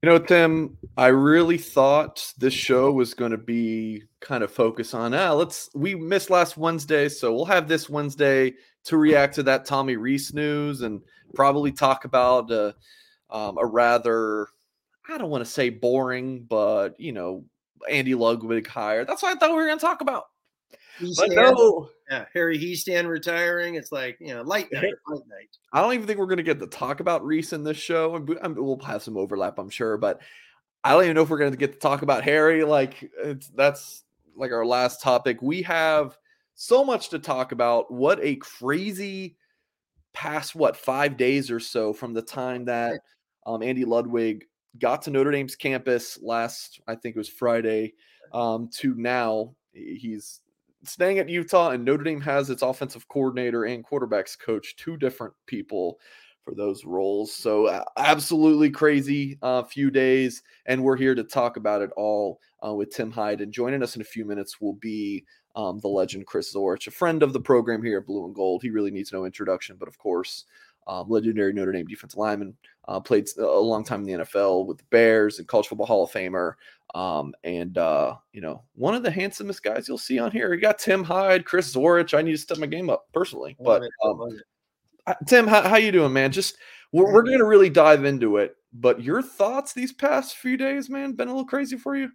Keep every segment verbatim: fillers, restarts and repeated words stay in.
You know, Tim, I really thought this show was going to be kind of focused on, ah, let's, we missed last Wednesday, so we'll have this Wednesday to react to that Tommy Rees news and probably talk about uh, um, a rather, I don't want to say boring, but, you know, Andy Ludwig hire. That's what I thought we were going to talk about. But Hiestand, no, yeah, Harry Hiestand retiring. It's like, you know, light night, light night. I don't even think we're going to get to talk about Reese in this show. And we- I mean, we'll have some overlap, I'm sure, but I don't even know if we're going to get to talk about Harry. Like it's that's like our last topic. We have so much to talk about. What a crazy past what five days or so from the time that um, Andy Ludwig got to Notre Dame's campus last, I think it was Friday, um, to now. He's staying at Utah, and Notre Dame has its offensive coordinator and quarterbacks coach, two different people for those roles. So uh, absolutely crazy uh, few days, and we're here to talk about it all uh, with Tim Hyde. And joining us in a few minutes will be um, the legend Chris Zorich, a friend of the program here at Blue and Gold. He really needs no introduction, but of course, um, legendary Notre Dame defensive lineman, uh, played a long time in the N F L with the Bears and College Football Hall of Famer. Um, and, uh, you know, one of the handsomest guys you'll see on here. You got Tim Hyde, Chris Zorich. I need to step my game up personally, but um, Tim, how, how you doing, man? Just we're, we're going to really dive into it, but your thoughts these past few days, man, been a little crazy for you?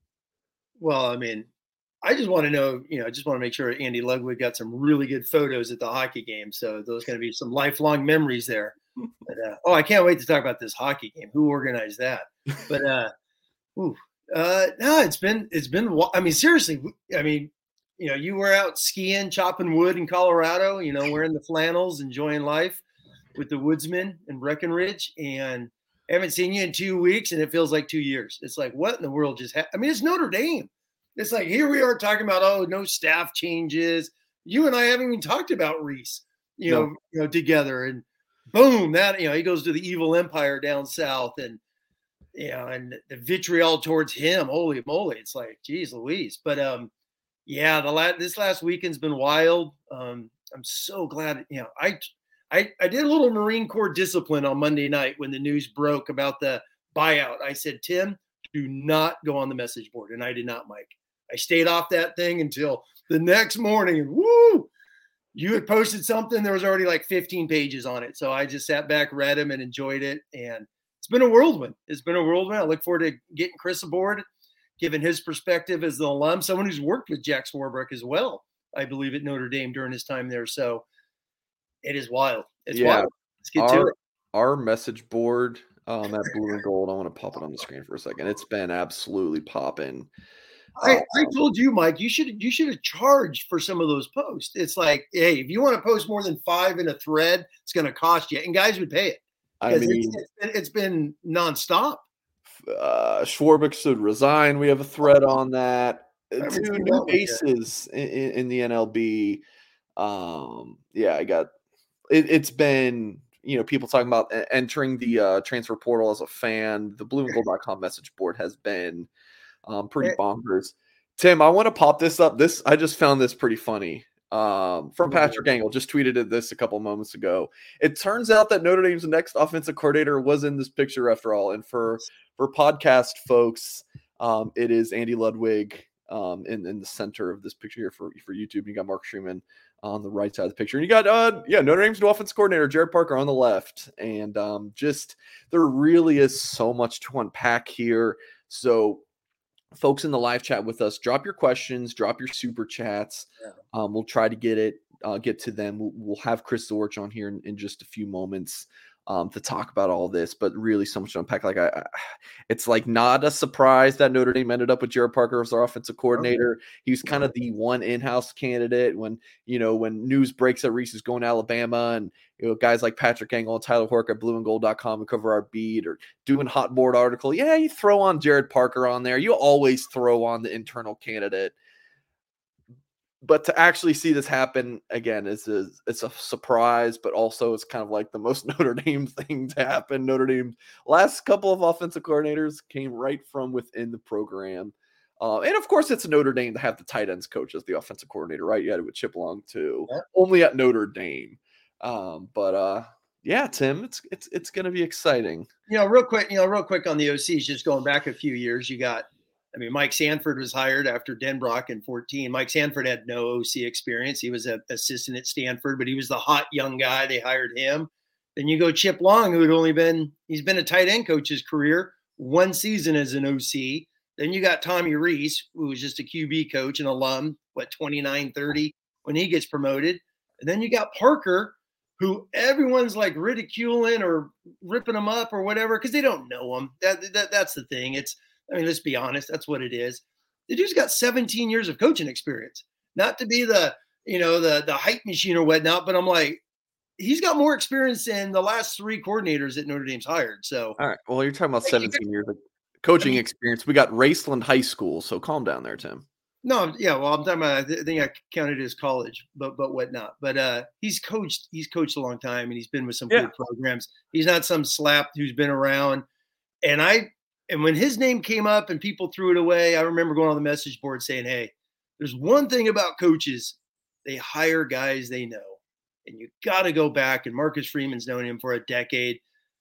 Well, I mean, I just want to know, you know, I just want to make sure Andy Ludwig got some really good photos at the hockey game. So those going to be some lifelong memories there. But, uh, oh, I can't wait to talk about this hockey game. Who organized that? But uh, ooh, uh, no, it's been it's been. I mean, seriously. I mean, you know, you were out skiing, chopping wood in Colorado. You know, wearing the flannels, enjoying life with the woodsmen in Breckenridge, and I haven't seen you in two weeks, and it feels like two years. It's like, what in the world just happened? I mean, it's Notre Dame. It's like, here we are talking about, oh, no staff changes. You and I haven't even talked about Reese, you know, no. you know, together. And boom, that, you know, he goes to the evil empire down south, and, you know, and the vitriol towards him. Holy moly. It's like, geez Louise. But, um, yeah, the last, this last weekend's been wild. Um, I'm so glad, you know, I, I, I did a little Marine Corps discipline on Monday night when the news broke about the buyout. I said, Tim, do not go on the message board. And I did not, Mike. I stayed off that thing until the next morning. And woo, you had posted something. There was already like fifteen pages on it. So I just sat back, read them, and enjoyed it. And it's been a whirlwind. It's been a whirlwind. I look forward to getting Chris aboard, giving his perspective as the alum, someone who's worked with Jack Swarbrick as well, I believe, at Notre Dame during his time there. So it is wild. It's yeah. wild. Let's get our, to it. Our message board um, at Blue and Gold, I want to pop it on the screen for a second. It's been absolutely popping. I, I told you, Mike, you should you should have charged for some of those posts. It's like, hey, if you want to post more than five in a thread, it's going to cost you, and guys would pay it. I mean, it's, it's, been, it's been nonstop. Uh, Swarbrick should resign. We have a thread on that. Two new faces in, in the N L B. Um, yeah, I got it. It's been, you know, people talking about entering the uh, transfer portal as a fan. The blue and gold dot com message board has been um, pretty bonkers. Tim, I want to pop this up. This I just found this pretty funny. Um, from Patrick Angle, just tweeted this a couple moments ago. It turns out that Notre Dame's next offensive coordinator was in this picture after all. And for for podcast folks, um, it is Andy Ludwig um, in, in the center of this picture here for, for YouTube. You got Mark Schumann on the right side of the picture. And you got, uh, yeah, Notre Dame's new offensive coordinator, Jared Parker, on the left. And um, just there really is so much to unpack here. So folks in the live chat with us, drop your questions, drop your super chats. Yeah. Um, we'll try to get it, uh, get to them. We'll, we'll have Chris Zorich on here in, in just a few moments um, to talk about all this, but really so much to unpack. Like I, I, it's like not a surprise that Notre Dame ended up with Jared Parker as our offensive coordinator. Okay. He was kind of the one in-house candidate when, you know, when news breaks that Reese is going to Alabama, and, you know, guys like Patrick Angle and Tyler Hork at blue and gold dot com and cover our beat or doing hot board article. Yeah, you throw on Jared Parker on there. You always throw on the internal candidate. But to actually see this happen again is a, it's a surprise, but also it's kind of like the most Notre Dame thing to happen. Notre Dame last couple of offensive coordinators came right from within the program. Uh, and of course, it's Notre Dame to have the tight ends coach as the offensive coordinator, right? You had it with Chip Long too, yeah. Only at Notre Dame. Um, but uh, Yeah, Tim, it's it's it's going to be exciting. You know, real quick, you know, real quick on the O Cs, just going back a few years, you got, I mean, Mike Sanford was hired after Denbrock in fourteen. Mike Sanford had no O C experience. He was an assistant at Stanford, but he was the hot young guy. They hired him. Then you go Chip Long, who had only been, he's been a tight end coach his career, one season as an O C. Then you got Tommy Rees, who was just a Q B coach, an alum, what, twenty-nine, thirty when he gets promoted. And then you got Parker, who everyone's like ridiculing or ripping him up or whatever because they don't know him. That, that That's the thing. It's, I mean, let's be honest. That's what it is. The dude's got seventeen years of coaching experience. Not to be the, you know, the the hype machine or whatnot, but I'm like, he's got more experience than the last three coordinators that Notre Dame's hired. So, all right. Well, you're talking about seventeen years of coaching I mean, experience. We got Raceland High School, so calm down there, Tim. No, yeah, well, I'm talking about. I think I counted his college, but but whatnot. But uh, he's coached. He's coached a long time, and he's been with some yeah. good programs. He's not some slap who's been around. And I and when his name came up and people threw it away, I remember going on the message board saying, "Hey, there's one thing about coaches: they hire guys they know, and you got to go back." And Marcus Freeman's known him for a decade.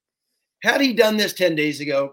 Had he done this ten days ago,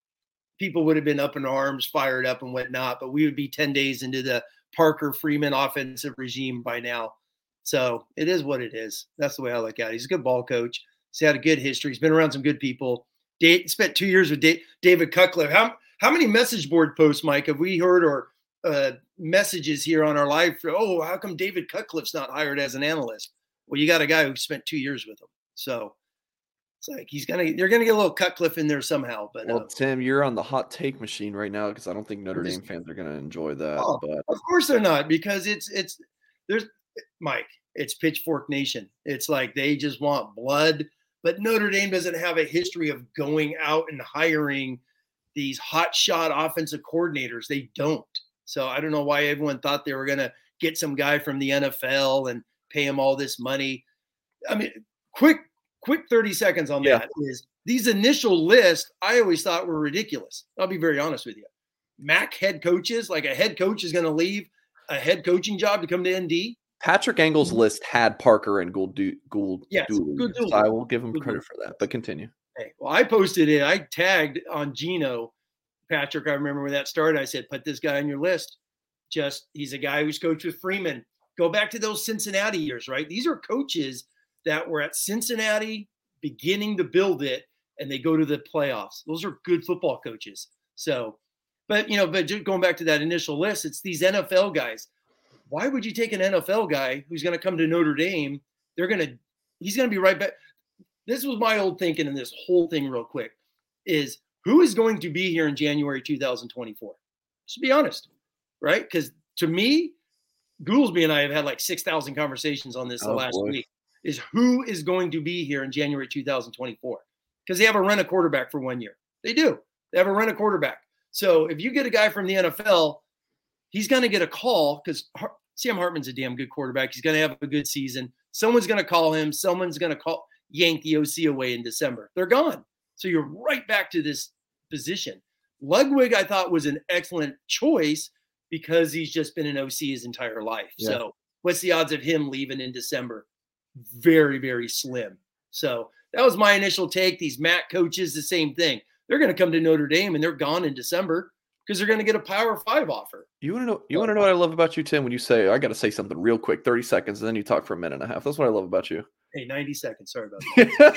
people would have been up in arms, fired up and whatnot, but we would be ten days into the Parker Freeman offensive regime by now. So it is what it is. That's the way I look at it. He's a good ball coach. He's had a good history. He's been around some good people. Dave, spent two years with Dave, David Cutcliffe. How, how many message board posts, Mike, have we heard or uh, messages here on our live? For, oh, how come David Cutcliffe's not hired as an analyst? Well, you got a guy who spent two years with him. So it's like he's gonna, you're gonna get a little Cutcliffe in there somehow. But well, uh, Tim, you're on the hot take machine right now because I don't think Notre Dame fans are gonna enjoy that. Oh, but of course they're not, because it's it's there's Mike. It's Pitchfork Nation. It's like they just want blood. But Notre Dame doesn't have a history of going out and hiring these hotshot offensive coordinators. They don't. So I don't know why everyone thought they were gonna get some guy from the N F L and pay him all this money. I mean, quick. Quick thirty seconds on yeah. that is these initial lists I always thought were ridiculous. I'll be very honest with you. M A C head coaches, like a head coach is going to leave a head coaching job to come to N D. Patrick Engel's list had Parker and Gould. Gould yes, Dooley, so I will give him good credit for that. But continue. Hey, well, I posted it. I tagged on Gino Patrick. I remember when that started. I said, "Put this guy on your list." Just he's a guy who's coached with Freeman. Go back to those Cincinnati years, right? These are coaches that were at Cincinnati beginning to build it, and they go to the playoffs. Those are good football coaches. So, but, you know, but just going back to that initial list, it's these N F L guys. Why would you take an N F L guy who's going to come to Notre Dame? They're going to, he's going to be right back. This was my old thinking in this whole thing real quick is who is going to be here in January two thousand twenty-four? Just be honest, right? Because to me, Goolsby and I have had like six thousand conversations on this the oh, last boy. week. Is who is going to be here in January two thousand twenty-four, because they have a rent a quarterback for one year. They do. They have a rent a quarterback. So if you get a guy from the N F L, he's going to get a call because Har- Sam Hartman's a damn good quarterback. He's going to have a good season. Someone's going to call him. Someone's going to call yank the O C away in December. They're gone. So you're right back to this position. Ludwig, I thought, was an excellent choice because he's just been an O C his entire life. Yeah. So what's the odds of him leaving in December? Very, very slim. So that was my initial take. These M A C coaches, the same thing. They're going to come to Notre Dame and they're gone in December because they're going to get a Power Five offer. You want to know? You want to know what I love about you, Tim? When you say, "I got to say something real quick," thirty seconds, and then you talk for a minute and a half. That's what I love about you. Hey, ninety seconds. Sorry about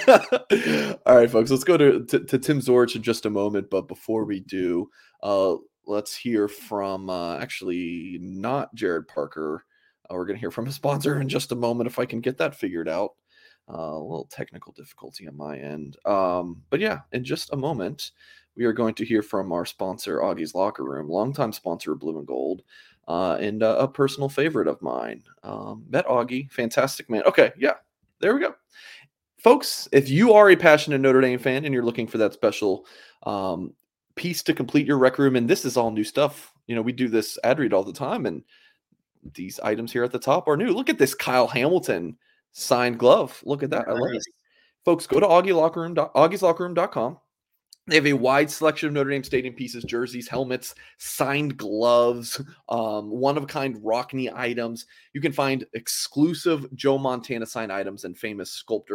that. All right, folks. Let's go to, to to Tim Zorich in just a moment. But before we do, uh, let's hear from uh, actually not Jared Parker. Uh, we're going to hear from a sponsor in just a moment if I can get that figured out. Uh, a little technical difficulty on my end. Um, but yeah, in just a moment, we are going to hear from our sponsor, Augie's Locker Room, longtime sponsor of Blue and Gold, uh, and uh, a personal favorite of mine. Um, met Augie, fantastic man. Okay, yeah, there we go. Folks, if you are a passionate Notre Dame fan and you're looking for that special um, piece to complete your rec room, and this is all new stuff. You know, we do this ad read all the time, and these items here at the top are new. Look at this Kyle Hamilton signed glove. Look at that. I love it. Folks, go to Augie Locker Room, Augie's Locker Room dot com. They have a wide selection of Notre Dame Stadium pieces, jerseys, helmets, signed gloves, um, one-of-a-kind Rockne items. You can find exclusive Joe Montana signed items and famous sculptor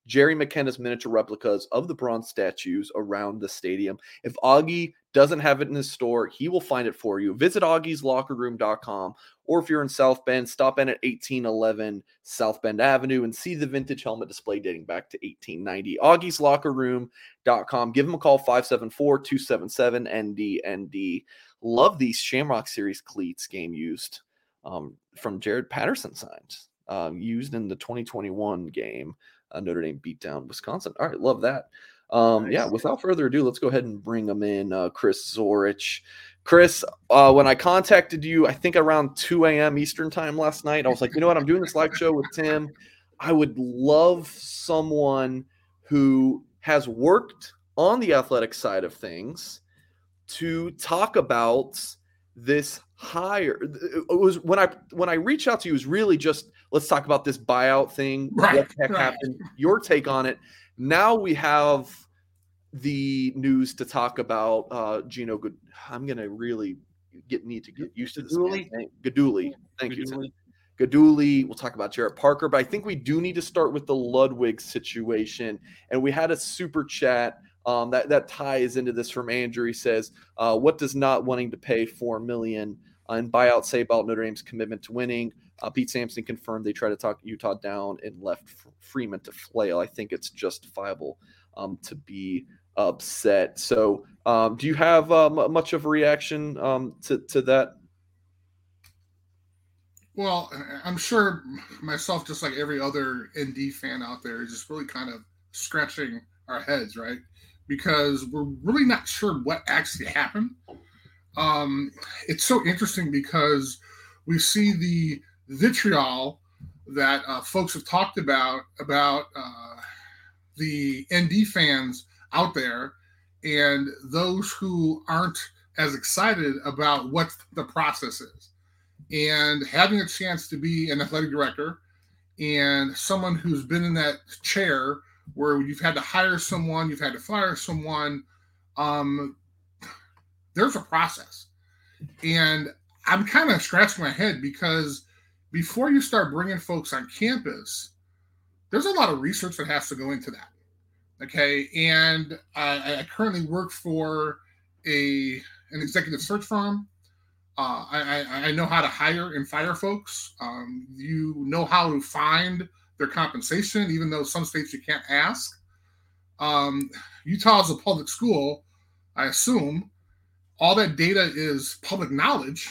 Jerry McKenna's miniature replicas of the bronze statues around the stadium. If Augie doesn't have it in his store, he will find it for you. Visit augies locker room dot com, or if you're in South Bend, stop in at eighteen eleven South Bend Avenue and see the vintage helmet display dating back to eighteen ninety. augies locker room dot com. Give them a call, five seven four, two seven seven, N D N D. Love these Shamrock Series cleats game used um, from Jared Patterson signed, um, used in the twenty twenty-one game. Uh, Notre Dame beat down Wisconsin. All right, love that. Um, nice. Yeah, without further ado, let's go ahead and bring them in. Uh, Chris Zorich. Chris, uh, when I contacted you, I think around two a.m. Eastern time last night, I was like, you know what? I'm doing this live show with Tim. I would love someone who has worked on the athletic side of things to talk about this hire. It was when I when I reached out to you, it was really just let's talk about this buyout thing. Right, what the heck right. happened? Your take on it. Now we have the news to talk about. Uh, Gino, Good. I'm gonna really get need to get used to this. Guidugli. Guidugli. Thank Guidugli. you. Tim. Guidugli. We'll talk about Jarrett Parker, but I think we do need to start with the Ludwig situation. And we had a super chat um, that that ties into this from Andrew. He says, uh, "What does not wanting to pay four million dollars and buyout say about Notre Dame's commitment to winning?" Uh, Pete Sampson confirmed they tried to talk Utah down and left Freeman to flail. I think it's justifiable um, to be upset. So, um, do you have uh, m- much of a reaction um, to to that? Well, I'm sure myself, just like every other N D fan out there, is just really kind of scratching our heads, right? Because we're really not sure what actually happened. Um, it's so interesting because we see the vitriol that uh, folks have talked about, about uh, the N D fans out there and those who aren't as excited about what the process is. And having a chance to be an athletic director and someone who's been in that chair where you've had to hire someone, you've had to fire someone, um, there's a process. And I'm kind of scratching my head because before you start bringing folks on campus, there's a lot of research that has to go into that. Okay. And I, I currently work for a an executive search firm. Uh, I, I know how to hire and fire folks. Um, you know how to find their compensation, even though some states you can't ask. Um, Utah is a public school, I assume. All that data is public knowledge.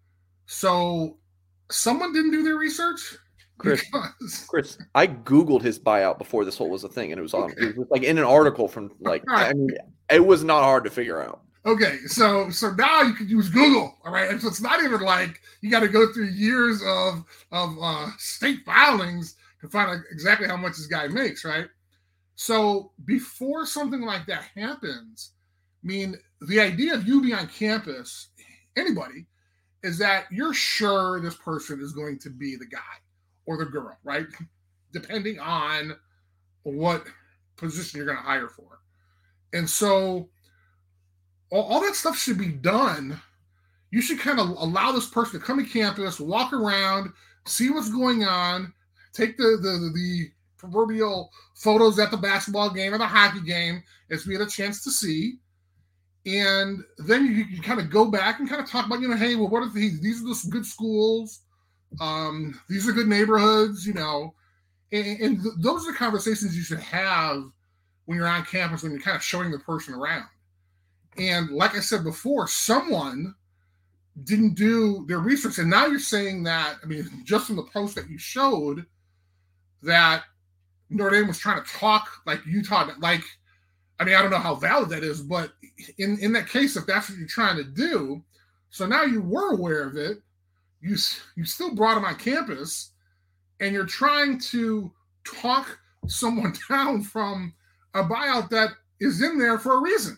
So someone didn't do their research? Chris, because... Chris, I Googled his buyout before this whole was a thing, and it was on okay. It was like in an article from like, right. I mean, it was not hard to figure out. Okay, so so now you can use Google, all right? And so it's not even like you got to go through years of of uh, state filings to find out exactly how much this guy makes, right? So before something like that happens, I mean, the idea of you being on campus, anybody, is that you're sure this person is going to be the guy or the girl, right? Depending on what position you're going to hire for. And so all that stuff should be done. You should kind of allow this person to come to campus, walk around, see what's going on, take the the, the proverbial photos at the basketball game or the hockey game as we had a chance to see. And then you, you kind of go back and kind of talk about, you know, hey, well, what are these? These are the good schools. Um, these are good neighborhoods, you know. And, and th- those are the conversations you should have when you're on campus, when you're kind of showing the person around. And like I said before, someone didn't do their research. And now you're saying that, I mean, just from the post that you showed, that Notre Dame was trying to talk like Utah, like, I mean, I don't know how valid that is, but in, in that case, if that's what you're trying to do, so now you were aware of it, you, you still brought them on campus, and you're trying to talk someone down from a buyout that is in there for a reason.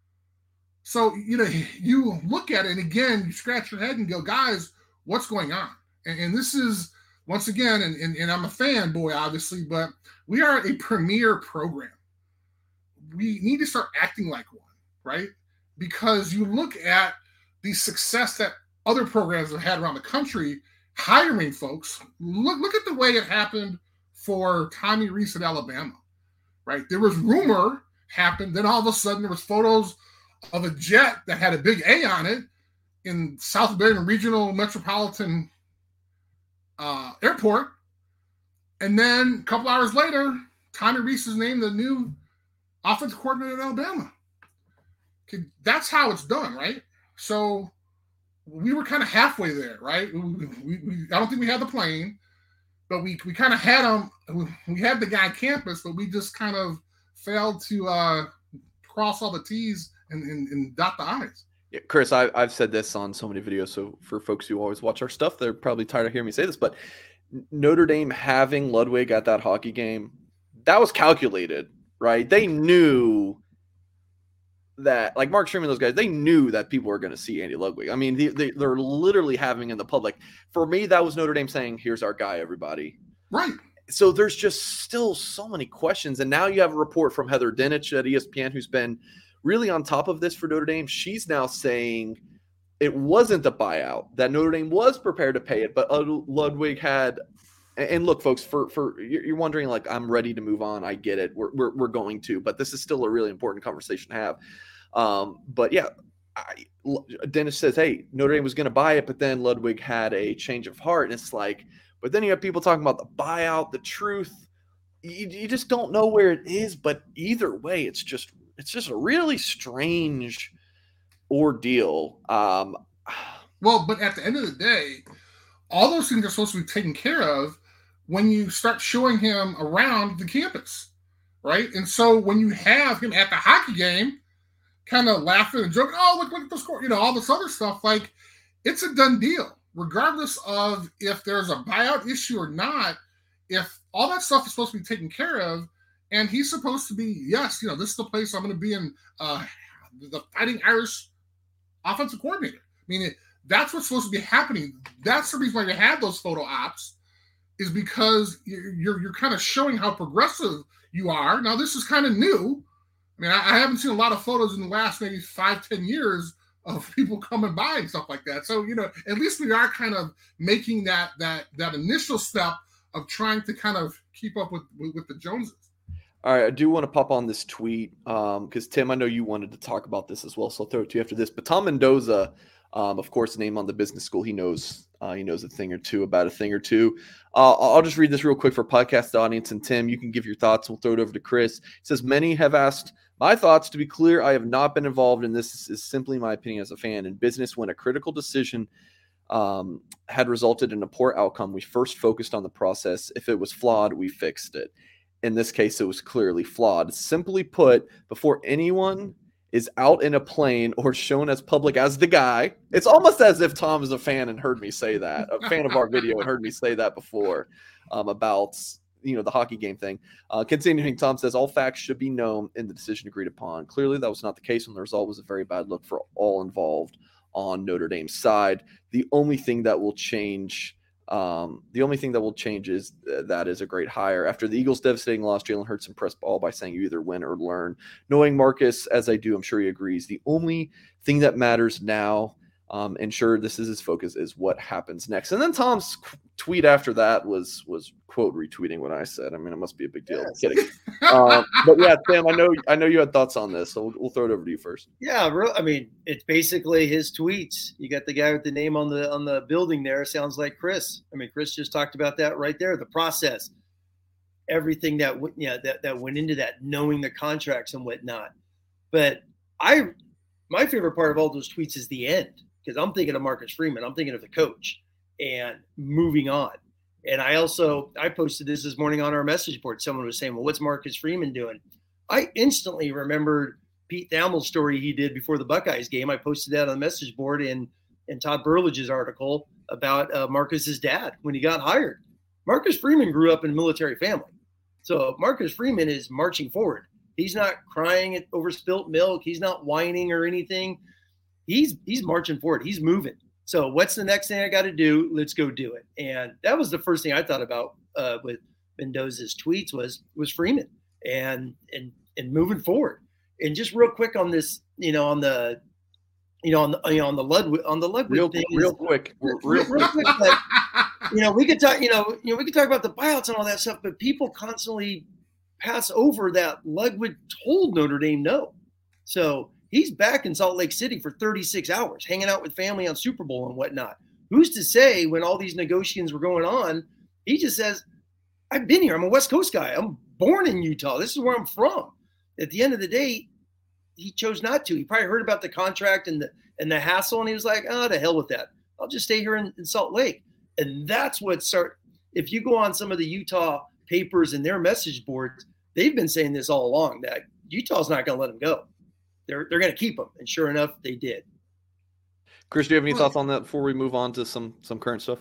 So, you know, you look at it, and again, you scratch your head and go, guys, what's going on? And, and this is, once again, and, and, and I'm a fanboy, obviously, but we are a premier program. We need to start acting like one, right? Because you look at the success that other programs have had around the country hiring folks. Look, look at the way it happened for Tommy Rees at Alabama. right? There was rumor happened. Then all of a sudden there was photos of a jet that had a big A on it in South Bend Regional Metropolitan uh, Airport. And then a couple hours later, Tommy Rees is named the new offensive coordinator at Alabama. Okay, that's how it's done, right? So we were kind of halfway there, right? We, we, we, I don't think we had the plane, but we, we kind of had him. We had the guy on campus, but we just kind of failed to uh, cross all the T's and, and, and dot the I's. Yeah, Chris, I, I've said this on so many videos, so for folks who always watch our stuff, they're probably tired of hearing me say this, but Notre Dame having Ludwig at that hockey game, that was calculated, right? They knew that, like Mark Sherman, those guys, they knew that people were going to see Andy Ludwig. I mean, they, they, they're literally having in the public. For me, that was Notre Dame saying, here's our guy, everybody. Right. So there's just still so many questions. And now you have a report from Heather Dinich at E S P N, who's been really on top of this for Notre Dame. She's now saying it wasn't a buyout, that Notre Dame was prepared to pay it, but Ludwig had – and look, folks, for, for you're wondering, like, I'm ready to move on. I get it. We're, we're, we're going to. But this is still a really important conversation to have. Um, but, yeah, I, Dennis says, hey, Notre Dame was going to buy it, but then Ludwig had a change of heart. And it's like – but then you have people talking about the buyout, the truth. You, you just don't know where it is. But either way, it's just it's just a really strange ordeal. Um, well, but at the end of the day, all those things are supposed to be taken care of when you start showing him around the campus, right? And so when you have him at the hockey game, kind of laughing and joking, oh, look, look at the score, you know, all this other stuff, like, it's a done deal. Regardless of if there's a buyout issue or not, if all that stuff is supposed to be taken care of, and he's supposed to be, yes, you know, this is the place I'm going to be in, uh, the Fighting Irish offensive coordinator. I mean, it, that's what's supposed to be happening. That's the reason why you have those photo ops, is because you're you're, you're kind of showing how progressive you are. Now, this is kind of new. I mean, I, I haven't seen a lot of photos in the last maybe five, ten years of people coming by and stuff like that. So, you know, at least we are kind of making that that that initial step of trying to kind of keep up with with, with the Joneses. All right, I do want to pop on this tweet because, um, Tim, I know you wanted to talk about this as well, so I'll throw it to you after this. But Tom Mendoza, um, of course, name on the business school, he knows uh, he knows a thing or two about a thing or two. Uh, I'll just read this real quick for podcast audience, and Tim, you can give your thoughts. We'll throw it over to Chris. It says, many have asked my thoughts. To be clear, I have not been involved in this. This is simply my opinion as a fan. In business, when a critical decision um, had resulted in a poor outcome, we first focused on the process. If it was flawed, we fixed it. In this case, it was clearly flawed. Simply put, before anyone is out in a plane or shown as public as the guy, it's almost as if Tom is a fan and heard me say that, a fan of our video and heard me say that before um, about, you know, the hockey game thing. Uh, continuing, Tom says, all facts should be known in the decision agreed upon. Clearly, that was not the case, and the result was a very bad look for all involved on Notre Dame's side. The only thing that will change Um, the only thing that will change is th- that is a great hire. After the Eagles' devastating loss, Jalen Hurts impressed all by saying you either win or learn. Knowing Marcus, as I do, I'm sure he agrees. The only thing that matters now, um, and sure, this is his focus, is what happens next. And then Tom's qu- tweet after that was, was quote retweeting what I said. I mean, it must be a big deal. Yes. Kidding. um, but yeah, Sam, I know, I know you had thoughts on this, so we'll, we'll throw it over to you first. Yeah, I mean, it's basically his tweets. You got the guy with the name on the on the building there. Sounds like Chris. I mean, Chris just talked about that right there. The process, everything that yeah that, that went into that, knowing the contracts and whatnot. But I, my favorite part of all those tweets is the end, because I'm thinking of Marcus Freeman. I'm thinking of the coach and moving on. And I also, I posted this this morning on our message board. Someone was saying, well, what's Marcus Freeman doing? I instantly remembered Pete Thamel's story he did before the Buckeyes game. I posted that on the message board in, in Todd Burlage's article about uh, Marcus's dad when he got hired. Marcus Freeman grew up in a military family. So Marcus Freeman is marching forward. He's not crying over spilt milk. He's not whining or anything. He's he's marching forward. He's moving. So what's the next thing I got to do? Let's go do it. And that was the first thing I thought about uh, with Mendoza's tweets was was Freeman and and and moving forward. And just real quick on this, you know, on the, you know, on the you know on the Ludwig on the Ludwig real, thing, real is, quick, real, real, real quick. Like, you know, we could talk. You know, you know, we could talk about the buyouts and all that stuff, but people constantly pass over that Ludwig told Notre Dame no. So he's back in Salt Lake City for thirty-six hours, hanging out with family on Super Bowl and whatnot. Who's to say when all these negotiations were going on, he just says, I've been here. I'm a West Coast guy. I'm born in Utah. This is where I'm from. At the end of the day, he chose not to. He probably heard about the contract and the and the hassle, and he was like, oh, to hell with that. I'll just stay here in, in Salt Lake. And that's what start. If you go on some of the Utah papers and their message boards, they've been saying this all along, that Utah's not going to let him go. They're they're going to keep him. And sure enough, they did. Chris, do you have any thoughts on that before we move on to some some current stuff?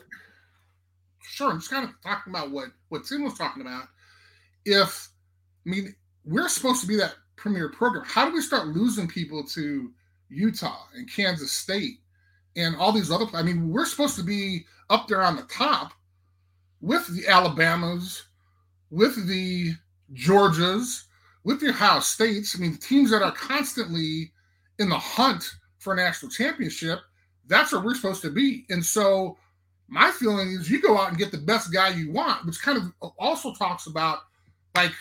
Sure. I'm just kind of talking about what, what Tim was talking about. If, I mean, we're supposed to be that premier program. How do we start losing people to Utah and Kansas State and all these other, I mean, we're supposed to be up there on the top with the Alabamas, with the Georgias, with the Ohio States. I mean, the teams that are constantly in the hunt for a national championship, that's where we're supposed to be. And so my feeling is you go out and get the best guy you want, which kind of also talks about like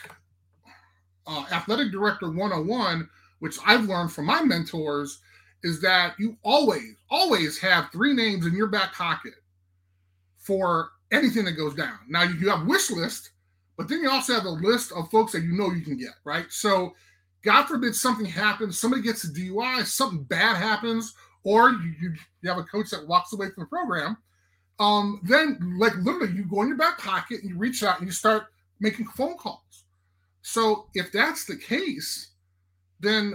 uh, athletic director one oh one, which I've learned from my mentors, is that you always, always have three names in your back pocket for anything that goes down. Now, you have wish list, but then you also have a list of folks that you know you can get, right? So God forbid something happens, somebody gets a D U I, something bad happens, or you, you, you have a coach that walks away from the program, um, then like literally you go in your back pocket and you reach out and you start making phone calls. So if that's the case, then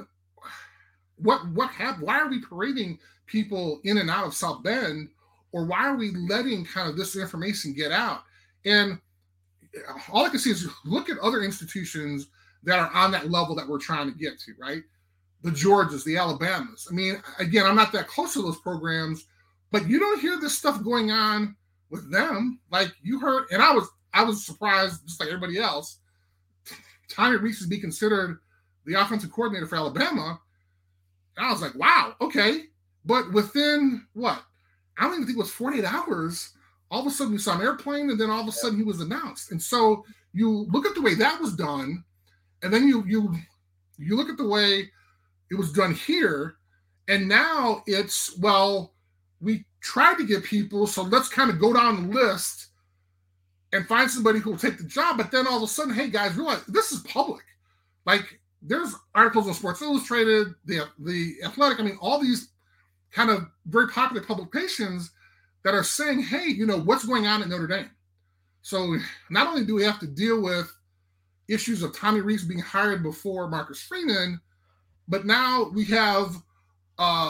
what what happened? Why are we parading people in and out of South Bend, or why are we letting kind of this information get out? And all I can see is look at other institutions that are on that level that we're trying to get to, right? The Georgias, the Alabamas. I mean, again, I'm not that close to those programs, but you don't hear this stuff going on with them. Like you heard, and I was I was surprised, just like everybody else, Tommy Rees is be considered the offensive coordinator for Alabama. And I was like, wow, okay. But within what? I don't even think it was forty-eight hours. All of a sudden we saw an airplane, and then all of a sudden he was announced. And so you look at the way that was done, and then you you you look at the way it was done here, and now it's, well, we tried to get people, so let's kind of go down the list and find somebody who will take the job. But then all of a sudden, hey guys, realize this is public. Like there's articles on Sports Illustrated, the the Athletic. I mean, all these kind of very popular publications that are saying, hey, you know, what's going on at Notre Dame? So not only do we have to deal with issues of Tommy Rees being hired before Marcus Freeman, but now we have uh,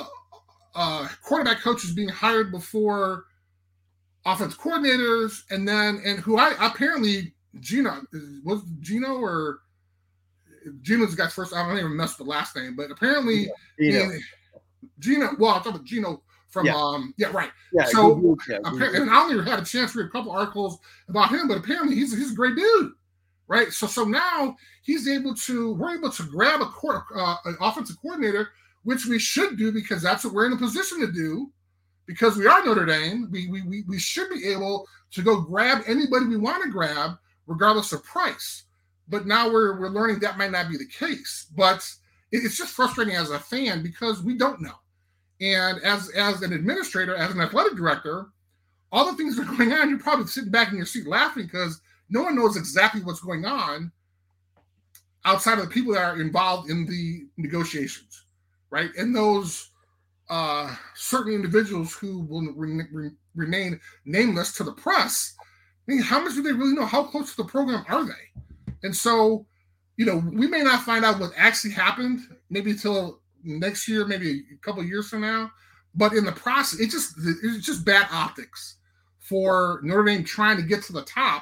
uh, quarterback coaches being hired before offense coordinators, and then and who I apparently Gino was Gino or Gino's the guy's first. I don't even mess with the last name, but apparently Gino. in, Gino. Well, I'm talking about Gino from Yeah. um yeah right. Yeah, So good- yeah, good- apparently, and I only had a chance to read a couple articles about him, but apparently he's he's a great dude, right? So so now he's able to we're able to grab a court, uh, an offensive coordinator, which we should do because that's what we're in a position to do, because we are Notre Dame. We we we, we should be able to go grab anybody we want to grab, regardless of price. But now we're we're learning that might not be the case. But it, it's just frustrating as a fan because we don't know. And as as an administrator, as an athletic director, all the things that are going on, you're probably sitting back in your seat laughing because no one knows exactly what's going on outside of the people that are involved in the negotiations, right? And those uh, certain individuals who will re- re- remain nameless to the press. I mean, how much do they really know? How close to the program are they? And so, you know, we may not find out what actually happened maybe until next year, maybe a couple of years from now. But in the process, it just it's just bad optics for Notre Dame trying to get to the top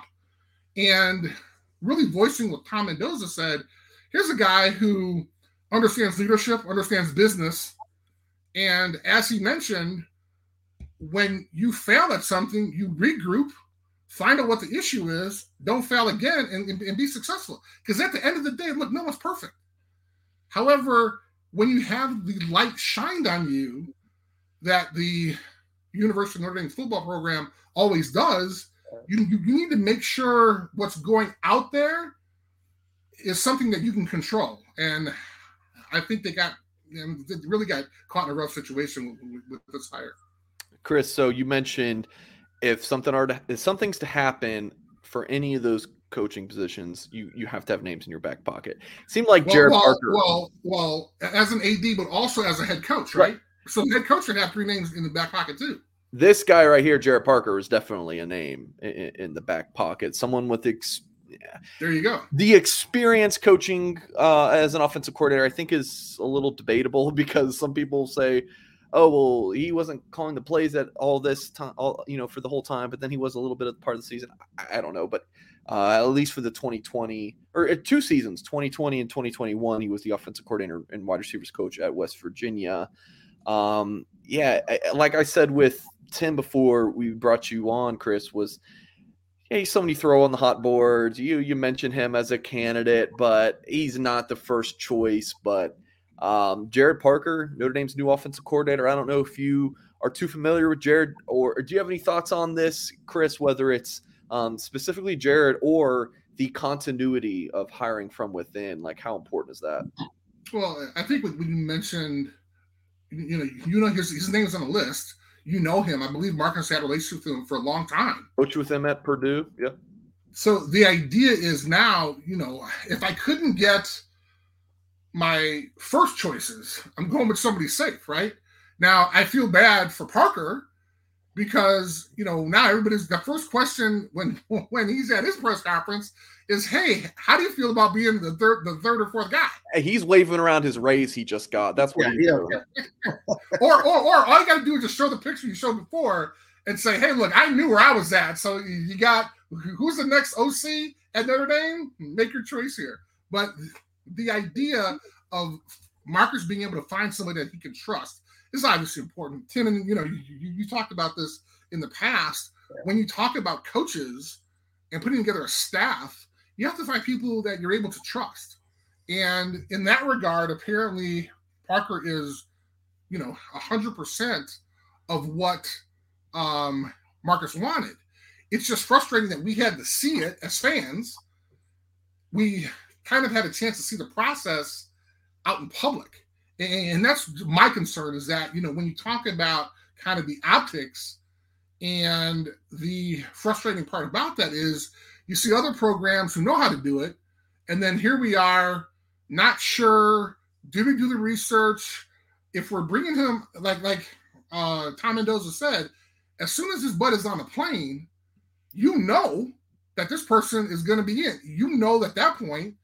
and really voicing what Tom Mendoza said. Here's a guy who understands leadership, understands business. And as he mentioned, when you fail at something, you regroup, find out what the issue is, don't fail again, and, and, and be successful. Because at the end of the day, look, no one's perfect. However, when you have the light shined on you that the University of Notre Dame football program always does, you, you, you need to make sure what's going out there is something that you can control. And I think they got, you know, they really got caught in a rough situation with, with this hire. Chris, so you mentioned if something are to, if something's to happen for any of those coaching positions, you you have to have names in your back pocket. It seemed like well, Gerad well, Parker. Well, well, as an A D, but also as a head coach, right? right? So the head coach should have three names in the back pocket too. This guy right here, Gerad Parker, is definitely a name in, in the back pocket. Someone with ex- yeah. There you go. The experience coaching uh, as an offensive coordinator, I think, is a little debatable because some people say, "Oh, well, he wasn't calling the plays at all this time, all you know, for the whole time, but then he was a little bit of part of the season." I, I don't know, but uh, at least for the twenty twenty or uh, two seasons, twenty twenty and twenty twenty-one, he was the offensive coordinator and wide receivers coach at West Virginia. Um, yeah, I, like I said with Tim before we brought you on, Chris, was yeah, he's somebody you throw on the hot boards. You you mentioned him as a candidate, but he's not the first choice. But um, Gerad Parker, Notre Dame's new offensive coordinator. I don't know if you are too familiar with Gerad, or, or do you have any thoughts on this, Chris? Whether it's um, specifically Gerad or the continuity of hiring from within, like how important is that? Well, I think when you mentioned, you know, you know his his name is on the list. You know him. I believe Marcus had a relationship with him for a long time. Coach with him at Purdue, yeah. So the idea is now, you know, if I couldn't get my first choices, I'm going with somebody safe, right? Now, I feel bad for Parker because, you know, now everybody's, the first question when when he's at his press conference is, hey, how do you feel about being the third, the third or fourth guy? He's waving around his raise he just got. That's what yeah, he's yeah, doing. Yeah. or, or, or all you got to do is just show the picture you showed before and say, hey, look, I knew where I was at. So you got, who's the next O C at Notre Dame? Make your choice here. But the idea of Marcus being able to find somebody that he can trust is obviously important. Tim, and you know, you, you, you talked about this in the past. Yeah. When you talk about coaches and putting together a staff, you have to find people that you're able to trust. And in that regard, apparently Parker is, you know, one hundred percent of what um, Marcus wanted. It's just frustrating that we had to see it as fans. We kind of had a chance to see the process out in public. And that's my concern, is that, you know, when you talk about kind of the optics, and the frustrating part about that is you see other programs who know how to do it, and then here we are not sure, did we do the research? If we're bringing him, like like uh, Tom Mendoza said, as soon as his butt is on the plane, you know that this person is going to be in. You know that at that point,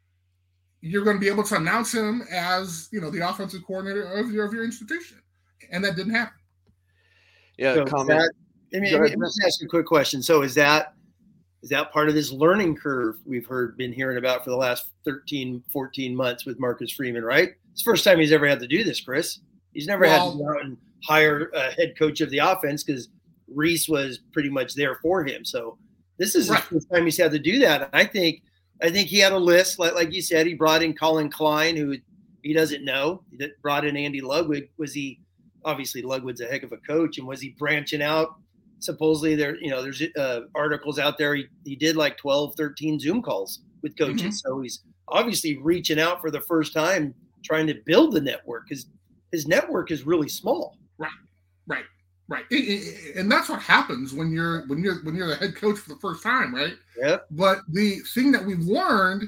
you're going to be able to announce him as, you know, the offensive coordinator of your, of your institution. And that didn't happen. Yeah, so comment. That, I mean, let me ask you a quick question. So is that is that part of this learning curve we've heard been hearing about for the last thirteen, fourteen months with Marcus Freeman, right? It's the first time he's ever had to do this, Chris. He's never well, had to go out and hire a head coach of the offense because Reese was pretty much there for him. So this is right. the first time he's had to do that. I think I think he had a list, like, like you said. He brought in Colin Klein, who he doesn't know. He brought in Andy Ludwig. Was he obviously Ludwig's a heck of a coach, and was he branching out? Supposedly there, you know, there's uh, articles out there. He, he did like twelve, thirteen Zoom calls with coaches. Mm-hmm. So he's obviously reaching out for the first time, trying to build the network, because his network is really small. Right, right, right. It, it, and that's what happens when you're when you're when you're the head coach for the first time, right? Yeah. But the thing that we've learned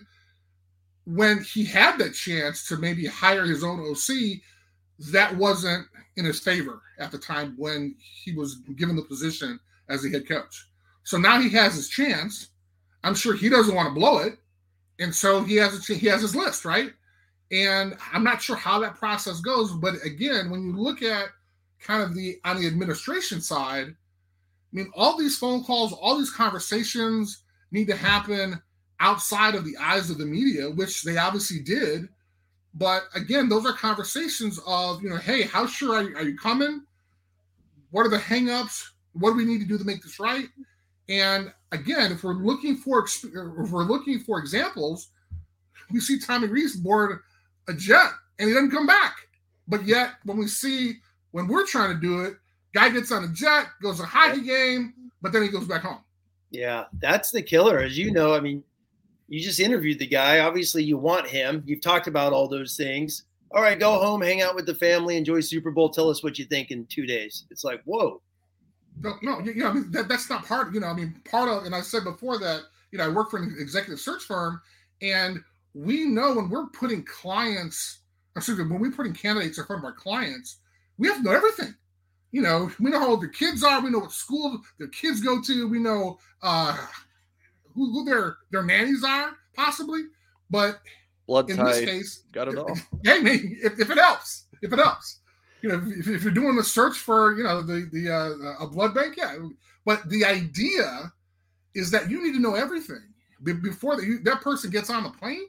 when he had that chance to maybe hire his own O C, that wasn't in his favor at the time when he was given the position as the head coach. So now he has his chance. I'm sure he doesn't want to blow it. And so he has a, he has his list, right? And I'm not sure how that process goes. But again, when you look at kind of the, on the administration side, I mean, all these phone calls, all these conversations need to happen outside of the eyes of the media, which they obviously did. But again, those are conversations of, you know, hey, how sure are you, are you coming? What are the hangups? What do we need to do to make this right? And again, if we're looking for if we're looking for examples, we see Tommy Reese board a jet and he doesn't come back. But yet, when we see when we're trying to do it, guy gets on a jet, goes to a hockey game, but then he goes back home. Yeah, that's the killer, as you know. I mean, You just interviewed the guy. Obviously, you want him. You've talked about all those things. All right, go home, hang out with the family, enjoy Super Bowl. Tell us what you think in two days. It's like, whoa. No, no, you know, I mean, that, that's not part, you know, I mean, part of, and I said before that, you know, I work for an executive search firm, and we know when we're putting clients, excuse me, when we're putting candidates in front of our clients, we have to know everything. You know, we know how old their kids are. We know what school their kids go to. We know uh, who, who their, their nannies are, possibly. But blood in type, this case, got it all. Hey, man, if, if it helps, if it helps. You know, if, if you're doing the search for, you know, the the uh, a blood bank, yeah. But the idea is that you need to know everything before the, that person gets on the plane.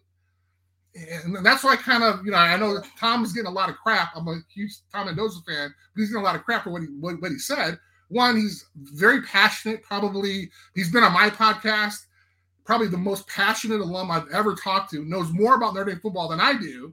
And that's why I kind of, you know, I know Tom is getting a lot of crap. I'm a huge Tom Mendoza fan, but he's getting a lot of crap for what he what, what he said. One, he's very passionate. Probably he's been on my podcast. Probably the most passionate alum I've ever talked to. Knows more about Notre Dame football than I do,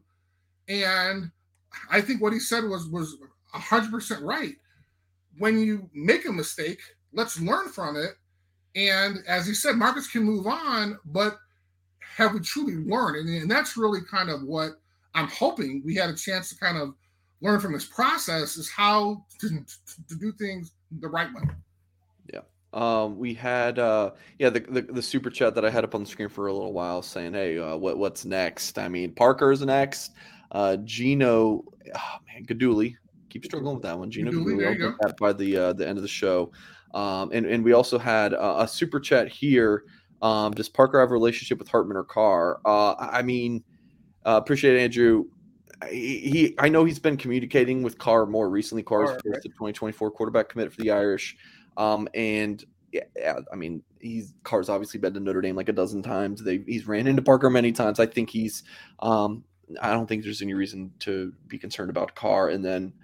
and I think what he said was was one hundred percent right. When you make a mistake, let's learn from it. And as he said, Marcus can move on, but have we truly learned? And, and that's really kind of what I'm hoping we had a chance to kind of learn from this process, is how to, to do things the right way. Yeah. Um, we had, uh, yeah, the, the the super chat that I had up on the screen for a little while saying, hey, uh, what what's next? I mean, Parker's next. Uh, Gino, oh man, Guidugli, keep struggling with that one. Gino Guidugli, I'll get that by the uh, the end of the show. Um, and and we also had uh, a super chat here. Um, does Parker have a relationship with Hartman or Carr? Uh, I mean, uh, appreciate it, Andrew. He, he, I know he's been communicating with Carr more recently. Carr is right. The twenty twenty-four quarterback commit for the Irish, um, and yeah, yeah, I mean, he's Carr's obviously been to Notre Dame like a dozen times. They he's ran into Parker many times. I think he's. Um, I don't think there's any reason to be concerned about Carr. And then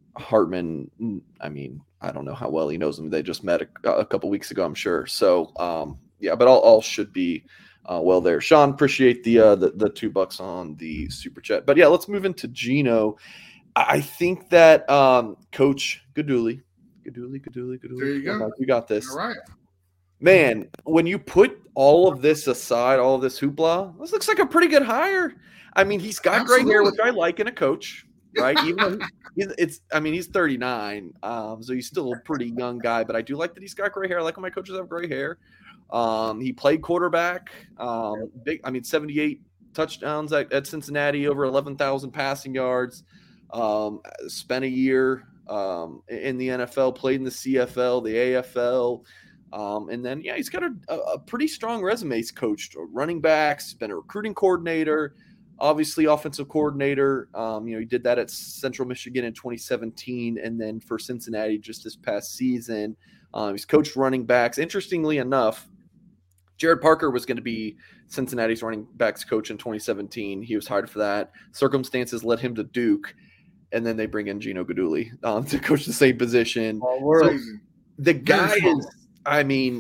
Hartman, I mean, I don't know how well he knows him. They just met a, a couple weeks ago, I'm sure. So, um, yeah, but all, all should be uh, well there. Sean, appreciate the, uh, the the two bucks on the super chat. But yeah, let's move into Gino. I think that um, Coach Guidugli, Guidugli, Guidugli, Guidugli. There you go. You got this. All right. Man, when you put all of this aside, all of this hoopla, this looks like a pretty good hire. I mean, he's got Absolutely. Gray hair, which I like in a coach, right? Even though he's, it's, I mean, he's thirty-nine, um, so he's still a pretty young guy. But I do like that he's got gray hair. I like when my coaches have gray hair. Um, he played quarterback. Um, big, I mean, seventy-eight touchdowns at, at Cincinnati, over eleven thousand passing yards. Um, spent a year um, in the N F L, played in the C F L, the A F L. Um, and then, yeah, he's got a, a pretty strong resume. He's coached running backs, been a recruiting coordinator, obviously offensive coordinator. Um, you know, he did that at Central Michigan in twenty seventeen, and then for Cincinnati just this past season. Um, he's coached running backs. Interestingly enough, Jared Parker was going to be Cincinnati's running backs coach in twenty seventeen. He was hired for that. Circumstances led him to Duke, and then they bring in Gino Guidugli um, to coach the same position. Oh, so the guy is, I mean,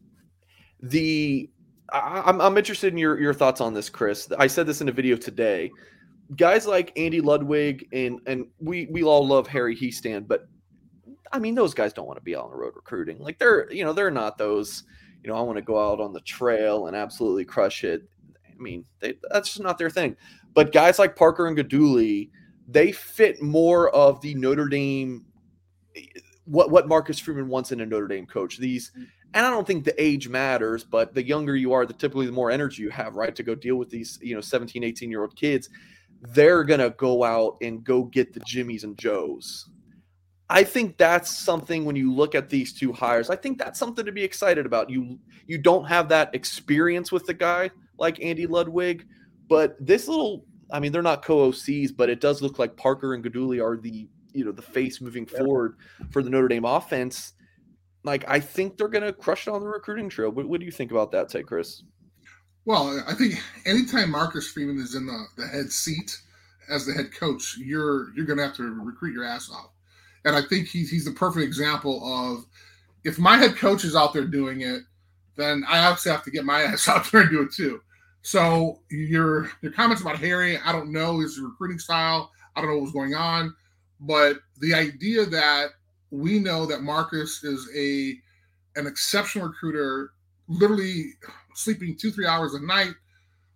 the I, I'm I'm interested in your your thoughts on this, Chris. I said this in a video today. Guys like Andy Ludwig and and we we all love Harry Hiestand, but I mean, those guys don't want to be on the road recruiting. Like they're you know they're not those. You know, I want to go out on the trail and absolutely crush it. I mean, they, that's just not their thing. But guys like Parker and Guidugli, they fit more of the Notre Dame, what what Marcus Freeman wants in a Notre Dame coach. These, and I don't think the age matters, but the younger you are, the typically the more energy you have, right, to go deal with these, you know, seventeen, eighteen-year-old kids. They're going to go out and go get the Jimmies and Joes. I think that's something when you look at these two hires, I think that's something to be excited about. You you don't have that experience with the guy like Andy Ludwig, but this little, I mean, they're not co-O Cs, but it does look like Parker and Guidugli are the, you know, the face moving forward for the Notre Dame offense. Like, I think they're going to crush it on the recruiting trail. What, what do you think about that, say, Chris? Well, I think anytime Marcus Freeman is in the, the head seat as the head coach, you're you're going to have to recruit your ass off. And I think he's he's the perfect example of, if my head coach is out there doing it, then I obviously have to get my ass out there and do it too. So your your comments about Harry, I don't know his recruiting style. I don't know what's going on. But the idea that we know that Marcus is a an exceptional recruiter, literally sleeping two, three hours a night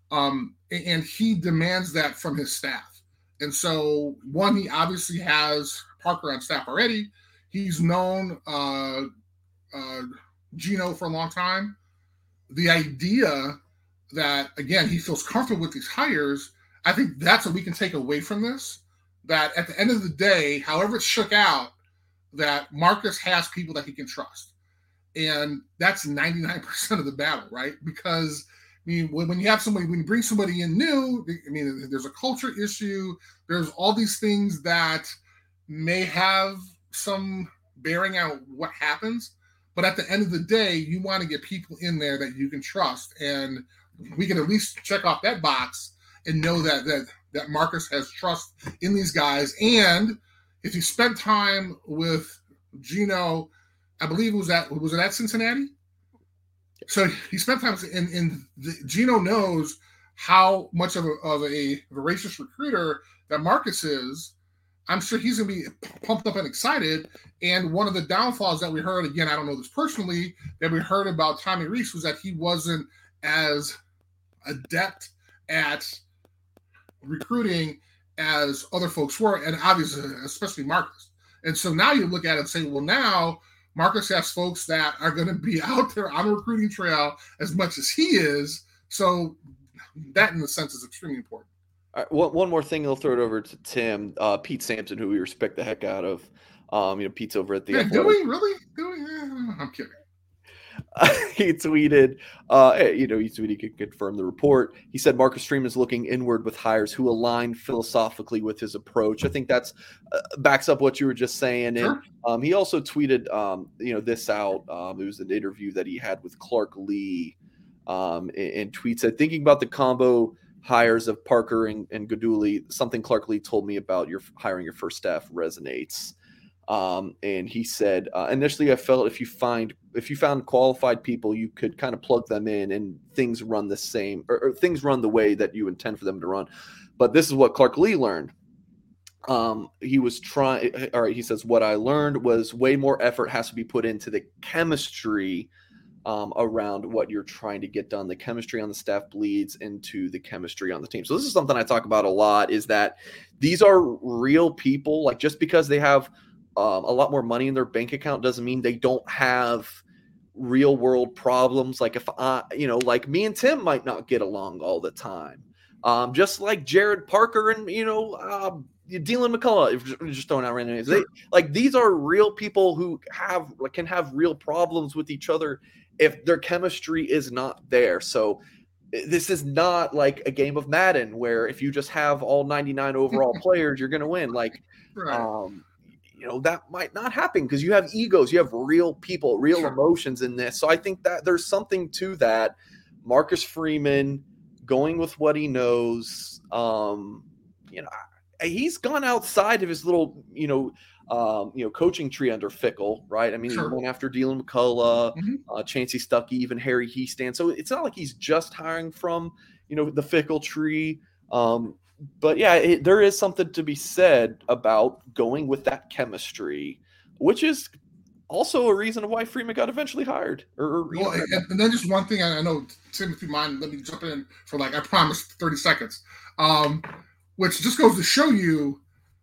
Um, and he demands that from his staff. And so, one, he obviously has Parker on staff already. He's known uh, uh, Gino for a long time. The idea that, again, he feels comfortable with these hires, I think that's what we can take away from this, that at the end of the day, however it shook out, that Marcus has people that he can trust. And that's ninety-nine percent of the battle, right? Because, I mean, when, when you have somebody, when you bring somebody in new, I mean, there's a culture issue. There's all these things that may have some bearing on what happens. But at the end of the day, you want to get people in there that you can trust. And we can at least check off that box and know that that that Marcus has trust in these guys. And if you spent time with Gino, I believe it was at was it at Cincinnati? So he spent time in, in the, Gino knows how much of a, of a voracious recruiter that Marcus is. I'm sure he's going to be pumped up and excited. And one of the downfalls that we heard, again, I don't know this personally, that we heard about Tommy Rees was that he wasn't as adept at recruiting as other folks were, and obviously, especially Marcus. And so now you look at it and say, well, now Marcus has folks that are going to be out there on the recruiting trail as much as he is. So that, in a sense, is extremely important. All right, one, one more thing, I'll throw it over to Tim. Uh, Pete Sampson, who we respect the heck out of. Um, you know, Pete's over at the. Yeah, do we really? Do we? Yeah, I'm kidding. he tweeted, uh, you know, he tweeted, he could confirm the report. He said Marcus Freeman is looking inward with hires who align philosophically with his approach. I think that's uh, backs up what you were just saying. Sure. And um, he also tweeted, um, you know, this out. Um, it was an interview that he had with Clark Lee, um, and, and tweet said, thinking about the combo hires of Parker and, and Guidugli, something Clark Lee told me about your hiring your first staff resonates. Um, and he said, uh, initially I felt if you find, if you found qualified people, you could kind of plug them in and things run the same or, or things run the way that you intend for them to run. But this is what Clark Lee learned. Um, he was trying, all right. He says, what I learned was way more effort has to be put into the chemistry um, around what you're trying to get done. The chemistry on the staff bleeds into the chemistry on the team. So this is something I talk about a lot, is that these are real people. Like, just because they have Um, a lot more money in their bank account doesn't mean they don't have real world problems. Like if I, you know, like me and Tim might not get along all the time. Um, just like Jared Parker and, you know, uh, Dylan McCullough, if you're just throwing out random names. They, like, these are real people who have, can have real problems with each other if their chemistry is not there. So this is not like a game of Madden where if you just have all ninety-nine overall players, you're going to win. Like, Right. um, you know, that might not happen because you have egos, you have real people, real Sure. emotions in this. So I think that there's something to that. Marcus Freeman going with what he knows. Um, you know, he's gone outside of his little, you know, um, you know, coaching tree under Fickle, right? I mean, Sure. he went after Dylan McCullough, Mhm. uh, Chancey Stuckey, even Harry Heastan. So it's not like he's just hiring from, you know, the Fickle tree. Um, But yeah, it, there is something to be said about going with that chemistry, which is also a reason why Freeman got eventually hired. Or, or Well, and, and then just one thing, I know, Tim, if you mind, let me jump in for like, I promise, thirty seconds, um, which just goes to show you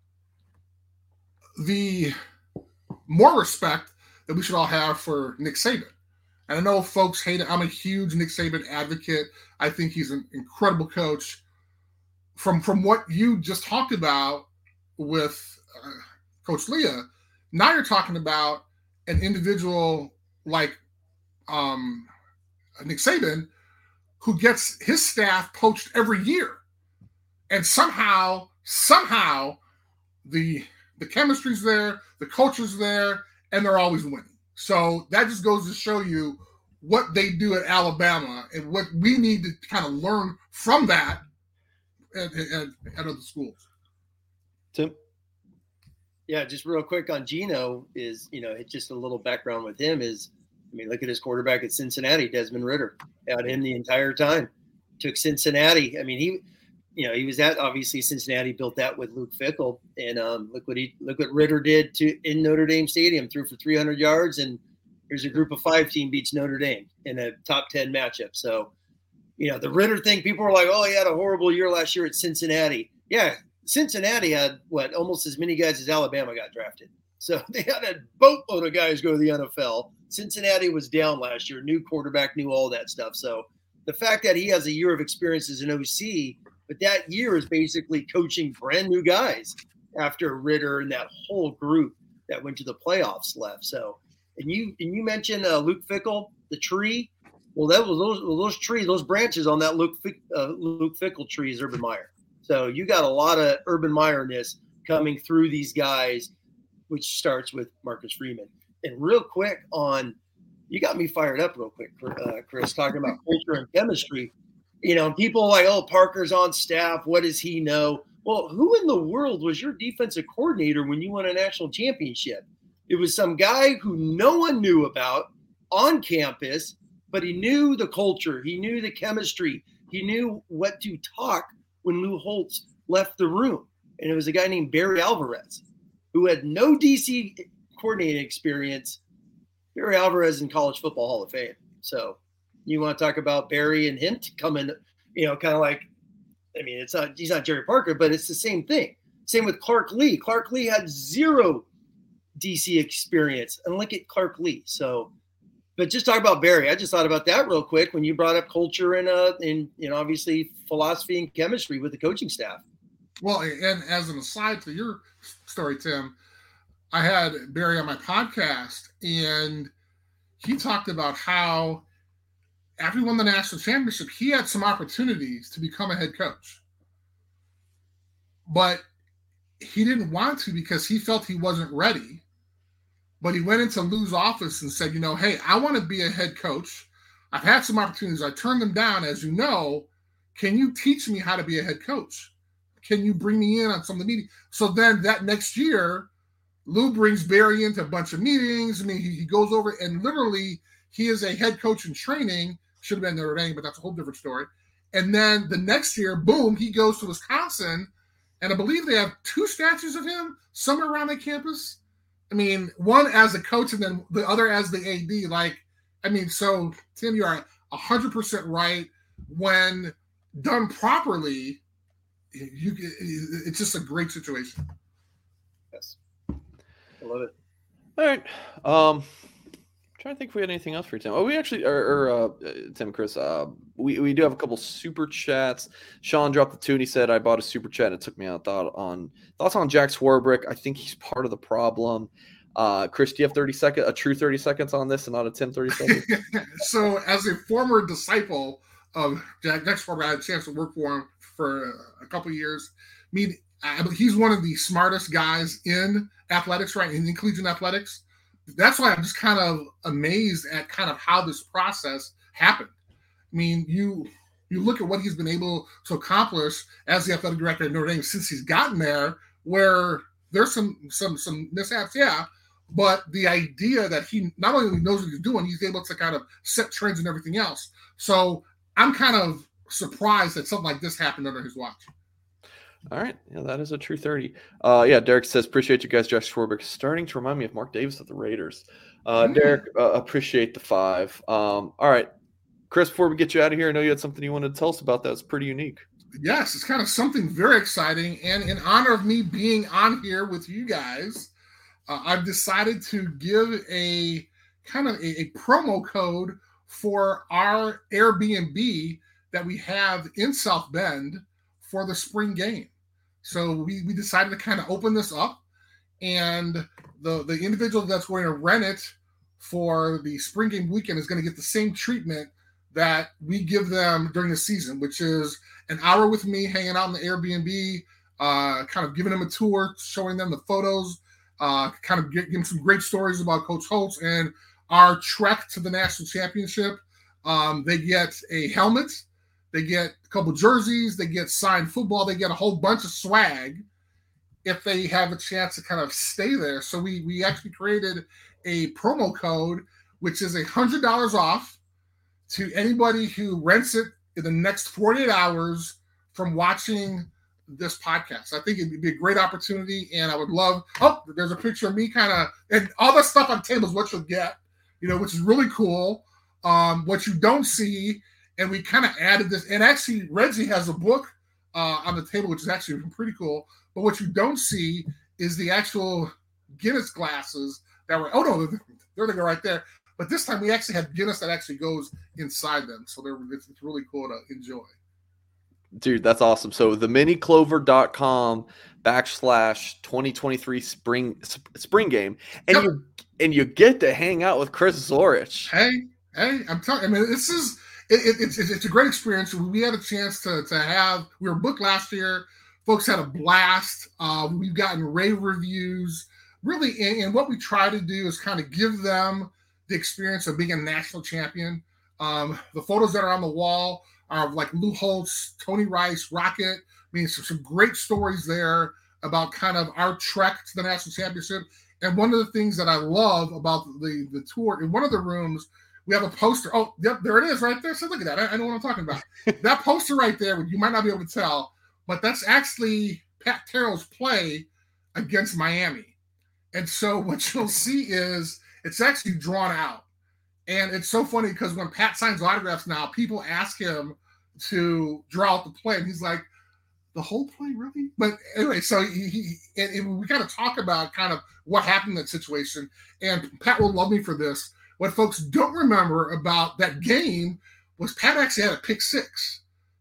the more respect that we should all have for Nick Saban. And I know folks hate it. I'm a huge Nick Saban advocate. I think he's an incredible coach. From from what you just talked about with uh, Coach Leah, now you're talking about an individual like um, Nick Saban who gets his staff poached every year. And somehow, somehow, the the chemistry's there, the culture's there, and they're always winning. So that just goes to show you what they do at Alabama and what we need to kind of learn from that At, at, at other schools. Tim? Yeah, just real quick on Gino is, you know, just a little background with him is, I mean, look at his quarterback at Cincinnati, Desmond Ridder. Had him the entire time. Took Cincinnati. I mean, he, you know, he was at, obviously Cincinnati built that with Luke Fickell. And um, look what he, look what Ridder did to in Notre Dame Stadium, threw for three hundred yards. And here's a group of five team beats Notre Dame in a top ten matchup. So, you know, the Ridder thing, people were like, oh, he had a horrible year last year at Cincinnati. Yeah, Cincinnati had, what, almost as many guys as Alabama got drafted. So they had a boatload of guys go to the N F L. Cincinnati was down last year, new quarterback, new all that stuff. So the fact that he has a year of experience as an O C, but that year is basically coaching brand new guys after Ridder and that whole group that went to the playoffs left. So, and you and you mentioned uh, Luke Fickell, the tree. Well, that was those those trees, those branches on that Luke uh, Luke Fickell tree is Urban Meyer. So you got a lot of Urban Meyer-ness coming through these guys, which starts with Marcus Freeman. And real quick on, you got me fired up real quick, uh, Chris, talking about culture and chemistry. You know, people are like, oh, Parker's on staff. What does he know? Well, who in the world was your defensive coordinator when you won a national championship? It was some guy who no one knew about on campus, but he knew the culture. He knew the chemistry. He knew what to talk when Lou Holtz left the room. And it was a guy named Barry Alvarez, who had no D C coordinating experience. Barry Alvarez in College Football Hall of Fame. So you want to talk about Barry and him coming, you know, kind of like, I mean, it's not, he's not Jerry Parker, but it's the same thing. Same with Clark Lee. Clark Lee had zero D C experience. And look at Clark Lee. So, but just talk about Barry. I just thought about that real quick when you brought up culture and, uh, and, you know, obviously philosophy and chemistry with the coaching staff. Well, and as an aside to your story, Tim, I had Barry on my podcast, and he talked about how after he won the national championship, he had some opportunities to become a head coach. But he didn't want to because he felt he wasn't ready. But he went into Lou's office and said, you know, hey, I want to be a head coach. I've had some opportunities. I turned them down, as you know. Can you teach me how to be a head coach? Can you bring me in on some of the meetings? So then that next year, Lou brings Barry into a bunch of meetings. I mean, he, he goes over and literally he is a head coach in training. Should have been Notre Dame, but that's a whole different story. And then the next year, boom, he goes to Wisconsin. And I believe they have two statues of him somewhere around the campus. I mean, one as a coach and then the other as the A D. Like, I mean, so Tim, you are one hundred percent right. When done properly, you it's just a great situation. Yes. I love it. All right. Um, I'm trying to think if we had anything else for Tim. Oh, we actually, or, or uh, Tim, Chris, uh, we, we do have a couple super chats. Sean dropped the two and he said, I bought a super chat and it took me out thought on thoughts on Jack Swarbrick. I think he's part of the problem. Uh, Chris, do you have thirty seconds, a true thirty seconds on this and not a Tim thirty seconds? So as a former disciple of Jack, Jack Swarbrick, I had a chance to work for him for a couple of years. I mean, I, he's one of the smartest guys in athletics, right? In collegiate athletics. That's why I'm just kind of amazed at kind of how this process happened. I mean, you you look at what he's been able to accomplish as the athletic director at Notre Dame since he's gotten there, where there's some some some mishaps, yeah, but the idea that he not only knows what he's doing, he's able to kind of set trends and everything else. So I'm kind of surprised that something like this happened under his watch. All right. Yeah, that is a true thirty. Uh, yeah, Derek says, appreciate you guys. Josh Swarbrick starting to remind me of Mark Davis of the Raiders. Uh, mm. Derek, uh, appreciate the five. Um, all right. Chris, before we get you out of here, I know you had something you wanted to tell us about that was pretty unique. Yes, it's kind of something very exciting. And in honor of me being on here with you guys, uh, I've decided to give a kind of a, a promo code for our Airbnb that we have in South Bend for the spring game. So we, we decided to kind of open this up, and the, the individual that's going to rent it for the spring game weekend is going to get the same treatment that we give them during the season, which is an hour with me hanging out in the Airbnb, uh, kind of giving them a tour, showing them the photos, uh, kind of give, give them some great stories about Coach Holtz and our trek to the national championship. Um, they get a helmet. They get a couple jerseys, they get signed football, they get a whole bunch of swag if they have a chance to kind of stay there. So we we actually created a promo code, which is one hundred dollars off to anybody who rents it in the next forty-eight hours from watching this podcast. I think it'd be a great opportunity, and I would love, oh, there's a picture of me kind of, and all the stuff on the table is what you'll get, you know, which is really cool. Um, what you don't see and we kind of added this. And actually, Reggie has a book uh, on the table, which is actually pretty cool. But what you don't see is the actual Guinness glasses that were. Oh no, there they go right there. But this time we actually had Guinness that actually goes inside them, so they're it's, it's really cool to enjoy. Dude, that's awesome. So the mini clover dot com backslash twenty twenty-three spring spring game. And yep. you and you get to hang out with Chris Zorich. Hey, hey, I'm telling I mean, this is it, it, it's it's a great experience. We had a chance to to have we were booked last year. Folks had a blast. Uh, we've gotten rave reviews. Really, and, and what we try to do is kind of give them the experience of being a national champion. Um, the photos that are on the wall are like Lou Holtz, Tony Rice, Rocket. I mean, some, some great stories there about kind of our trek to the national championship. And one of the things that I love about the, the tour, in one of the rooms, we have a poster. Oh, yep, there it is right there. So look at that. I, I know what I'm talking about. That poster right there, you might not be able to tell, but that's actually Pat Terrell's play against Miami. And so what you'll see is it's actually drawn out. And it's so funny because when Pat signs autographs now, people ask him to draw out the play. And he's like, the whole play, really? But anyway, so he, he and, and we got to talk about kind of what happened in that situation. And Pat will love me for this. What folks don't remember about that game was Pat actually had a pick six,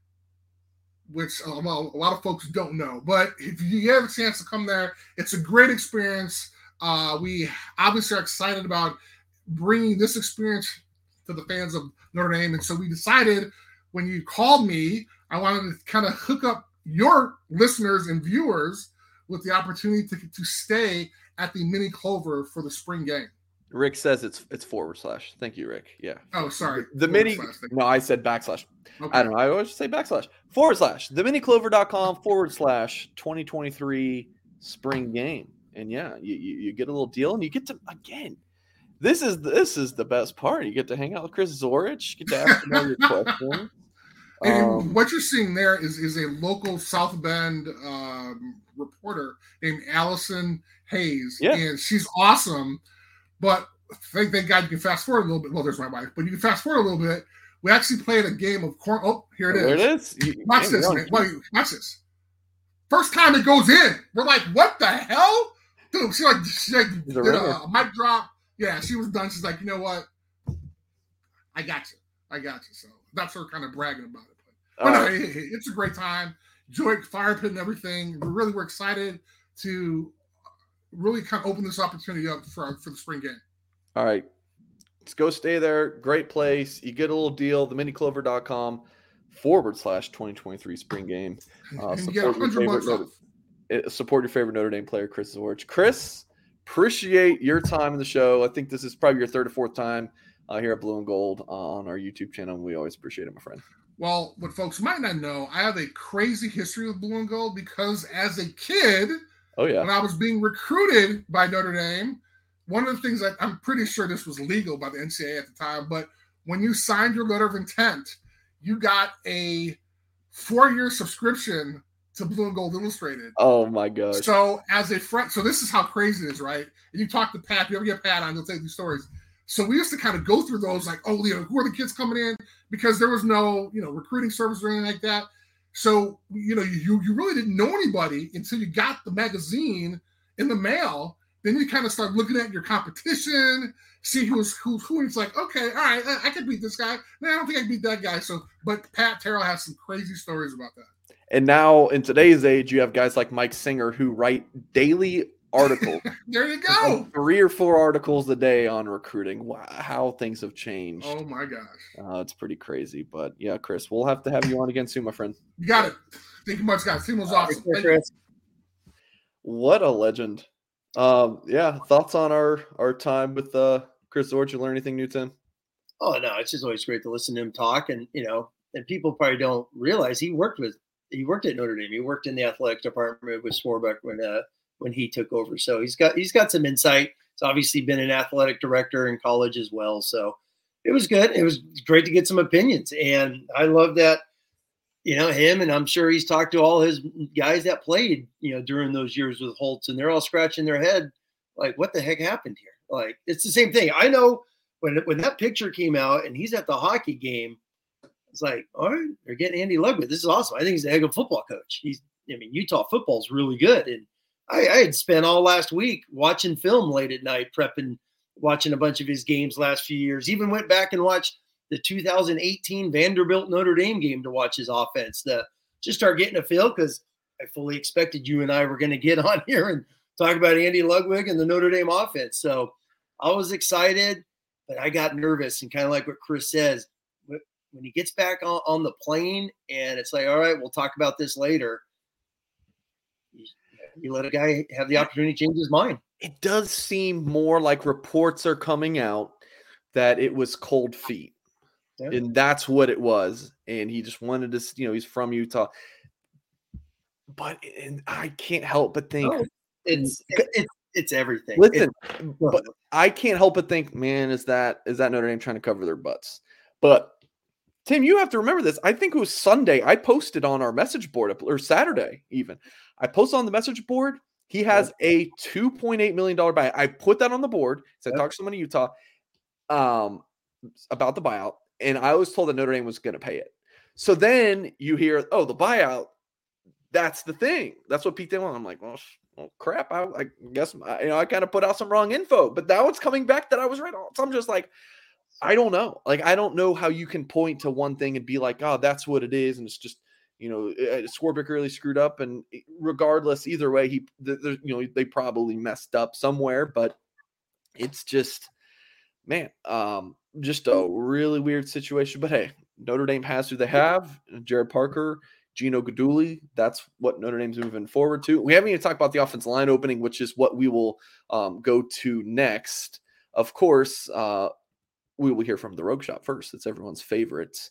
which um, well, a lot of folks don't know. But if you have a chance to come there, it's a great experience. Uh, we obviously are excited about bringing this experience to the fans of Notre Dame. And so we decided when you called me, I wanted to kind of hook up your listeners and viewers with the opportunity to, to stay at the Mini Clover for the spring game. Rick says it's it's forward slash. Thank you, Rick. Yeah. Oh, sorry. The, the mini. No, I said backslash. Okay. I don't know. I always say backslash. Forward slash. The mini clover dot com forward slash twenty twenty-three spring game. And yeah, you, you, you get a little deal and you get to, again, this is this is the best part. You get to hang out with Chris Zorich. You get to ask him all your questions. And Um, what you're seeing there is, is a local South Bend um, reporter named Allison Hayes. Yeah. And she's awesome. But thank, thank God you can fast forward a little bit. Well, there's my wife. But you can fast forward a little bit. We actually played a game of corn. Oh, here it is. There it is. You, watch man, this, man. Wait, watch this. First time it goes in. We're like, what the hell? Dude, she like, she like did a, a mic drop. Yeah, she was done. She's like, you know what? I got you. I got you. So that's her kind of bragging about it. But, but no, right. hey, hey, it's a great time. Joy, fire pit and everything. We really were excited to really kind of open this opportunity up for, for the spring game. All right. Let's go stay there. Great place. You get a little deal. The mini clover dot com forward slash twenty twenty-three spring game. Uh, and you get one hundred bucks off. Notre, support your favorite Notre Dame player, Chris Zorich. Chris, appreciate your time in the show. I think this is probably your third or fourth time uh, here at Blue and Gold uh, on our YouTube channel. We always appreciate it, my friend. Well, what folks might not know, I have a crazy history with Blue and Gold because as a kid, oh yeah, when I was being recruited by Notre Dame, one of the things that I'm pretty sure this was legal by the N C double A at the time, but when you signed your letter of intent, you got a four-year subscription to Blue and Gold Illustrated. Oh my gosh. So as a friend, so this is how crazy it is, right? And you talk to Pat, you ever get Pat on, he'll tell you these stories. So we used to kind of go through those like, oh, you know, who are the kids coming in? Because there was no, you know, recruiting service or anything like that. So, you know, you you really didn't know anybody until you got the magazine in the mail. Then you kind of start looking at your competition, see who's who, who, and it's like, okay, all right, I, I can beat this guy. No, I don't think I can beat that guy. So, but Pat Terrell has some crazy stories about that. And now in today's age, you have guys like Mike Singer who write daily articles. There you go. Like three or four articles a day on recruiting. Wow, how things have changed. Oh my gosh. Uh, it's pretty crazy. But yeah, Chris, we'll have to have you on again soon, my friend. You got it. Thank you much, guys. Team was awesome. Thank you, Chris. What a legend. Um, yeah, thoughts on our our time with uh Chris Zorich? You learn anything new, Tim? Oh no, it's just always great to listen to him talk, and you know, and people probably don't realize he worked with he worked at Notre Dame. He worked in the athletic department with Swarbrick when uh when he took over. So he's got he's got some insight. He's obviously been an athletic director in college as well. So it was good. It was great to get some opinions, and I love that. You know, him, and I'm sure he's talked to all his guys that played, you know, during those years with Holtz, and they're all scratching their head like, what the heck happened here? Like, it's the same thing. I know when when that picture came out and he's at the hockey game, It's like, all right, they're getting Andy Ludwig. This is awesome. I think he's a heck of a football coach. He's, I mean, Utah football is really good. And I, I had spent all last week watching film late at night, prepping, watching a bunch of his games last few years. Even went back and watched the two thousand eighteen Vanderbilt Notre Dame game to watch his offense. The just start getting a feel, because I fully expected you and I were going to get on here and talk about Andy Ludwig and the Notre Dame offense. So I was excited, but I got nervous, and kind of like what Chris says, when he gets back on, on the plane and it's like, all right, we'll talk about this later. You, you let a guy have the opportunity to change his mind. It does seem more like reports are coming out that it was cold feet. Yeah. And that's what it was. And he just wanted to, you know, he's from Utah. But and I can't help but think no, it's, it's it's everything. Listen, it's, but I can't help but think, man, is that is that Notre Dame trying to cover their butts? But Tim, you have to remember this. I think it was Sunday. I posted on our message board, or Saturday even. I posted on the message board. He has a two point eight million dollars buyout. I put that on the board. So I talked to someone in Utah um, about the buyout, and I was told that Notre Dame was going to pay it. So then you hear, oh, the buyout, that's the thing. That's what Pete did. I'm like, well, well crap. I, I guess I, you know I kind of put out some wrong info, but now it's coming back that I was right on. So I'm just like, I don't know. Like, I don't know how you can point to one thing and be like, oh, that's what it is. And it's just, you know, Swarbrick really screwed up. And regardless, either way, he, the, you know, they probably messed up somewhere, but it's just, man, um, just a really weird situation. But hey, Notre Dame has who they have. Gerad Parker, Gino Guidugli. That's what Notre Dame's moving forward to. We haven't even talked about the offensive line opening, which is what we will um, go to next. Of course, uh, we will hear from the Rogue Shop first. It's everyone's favorite,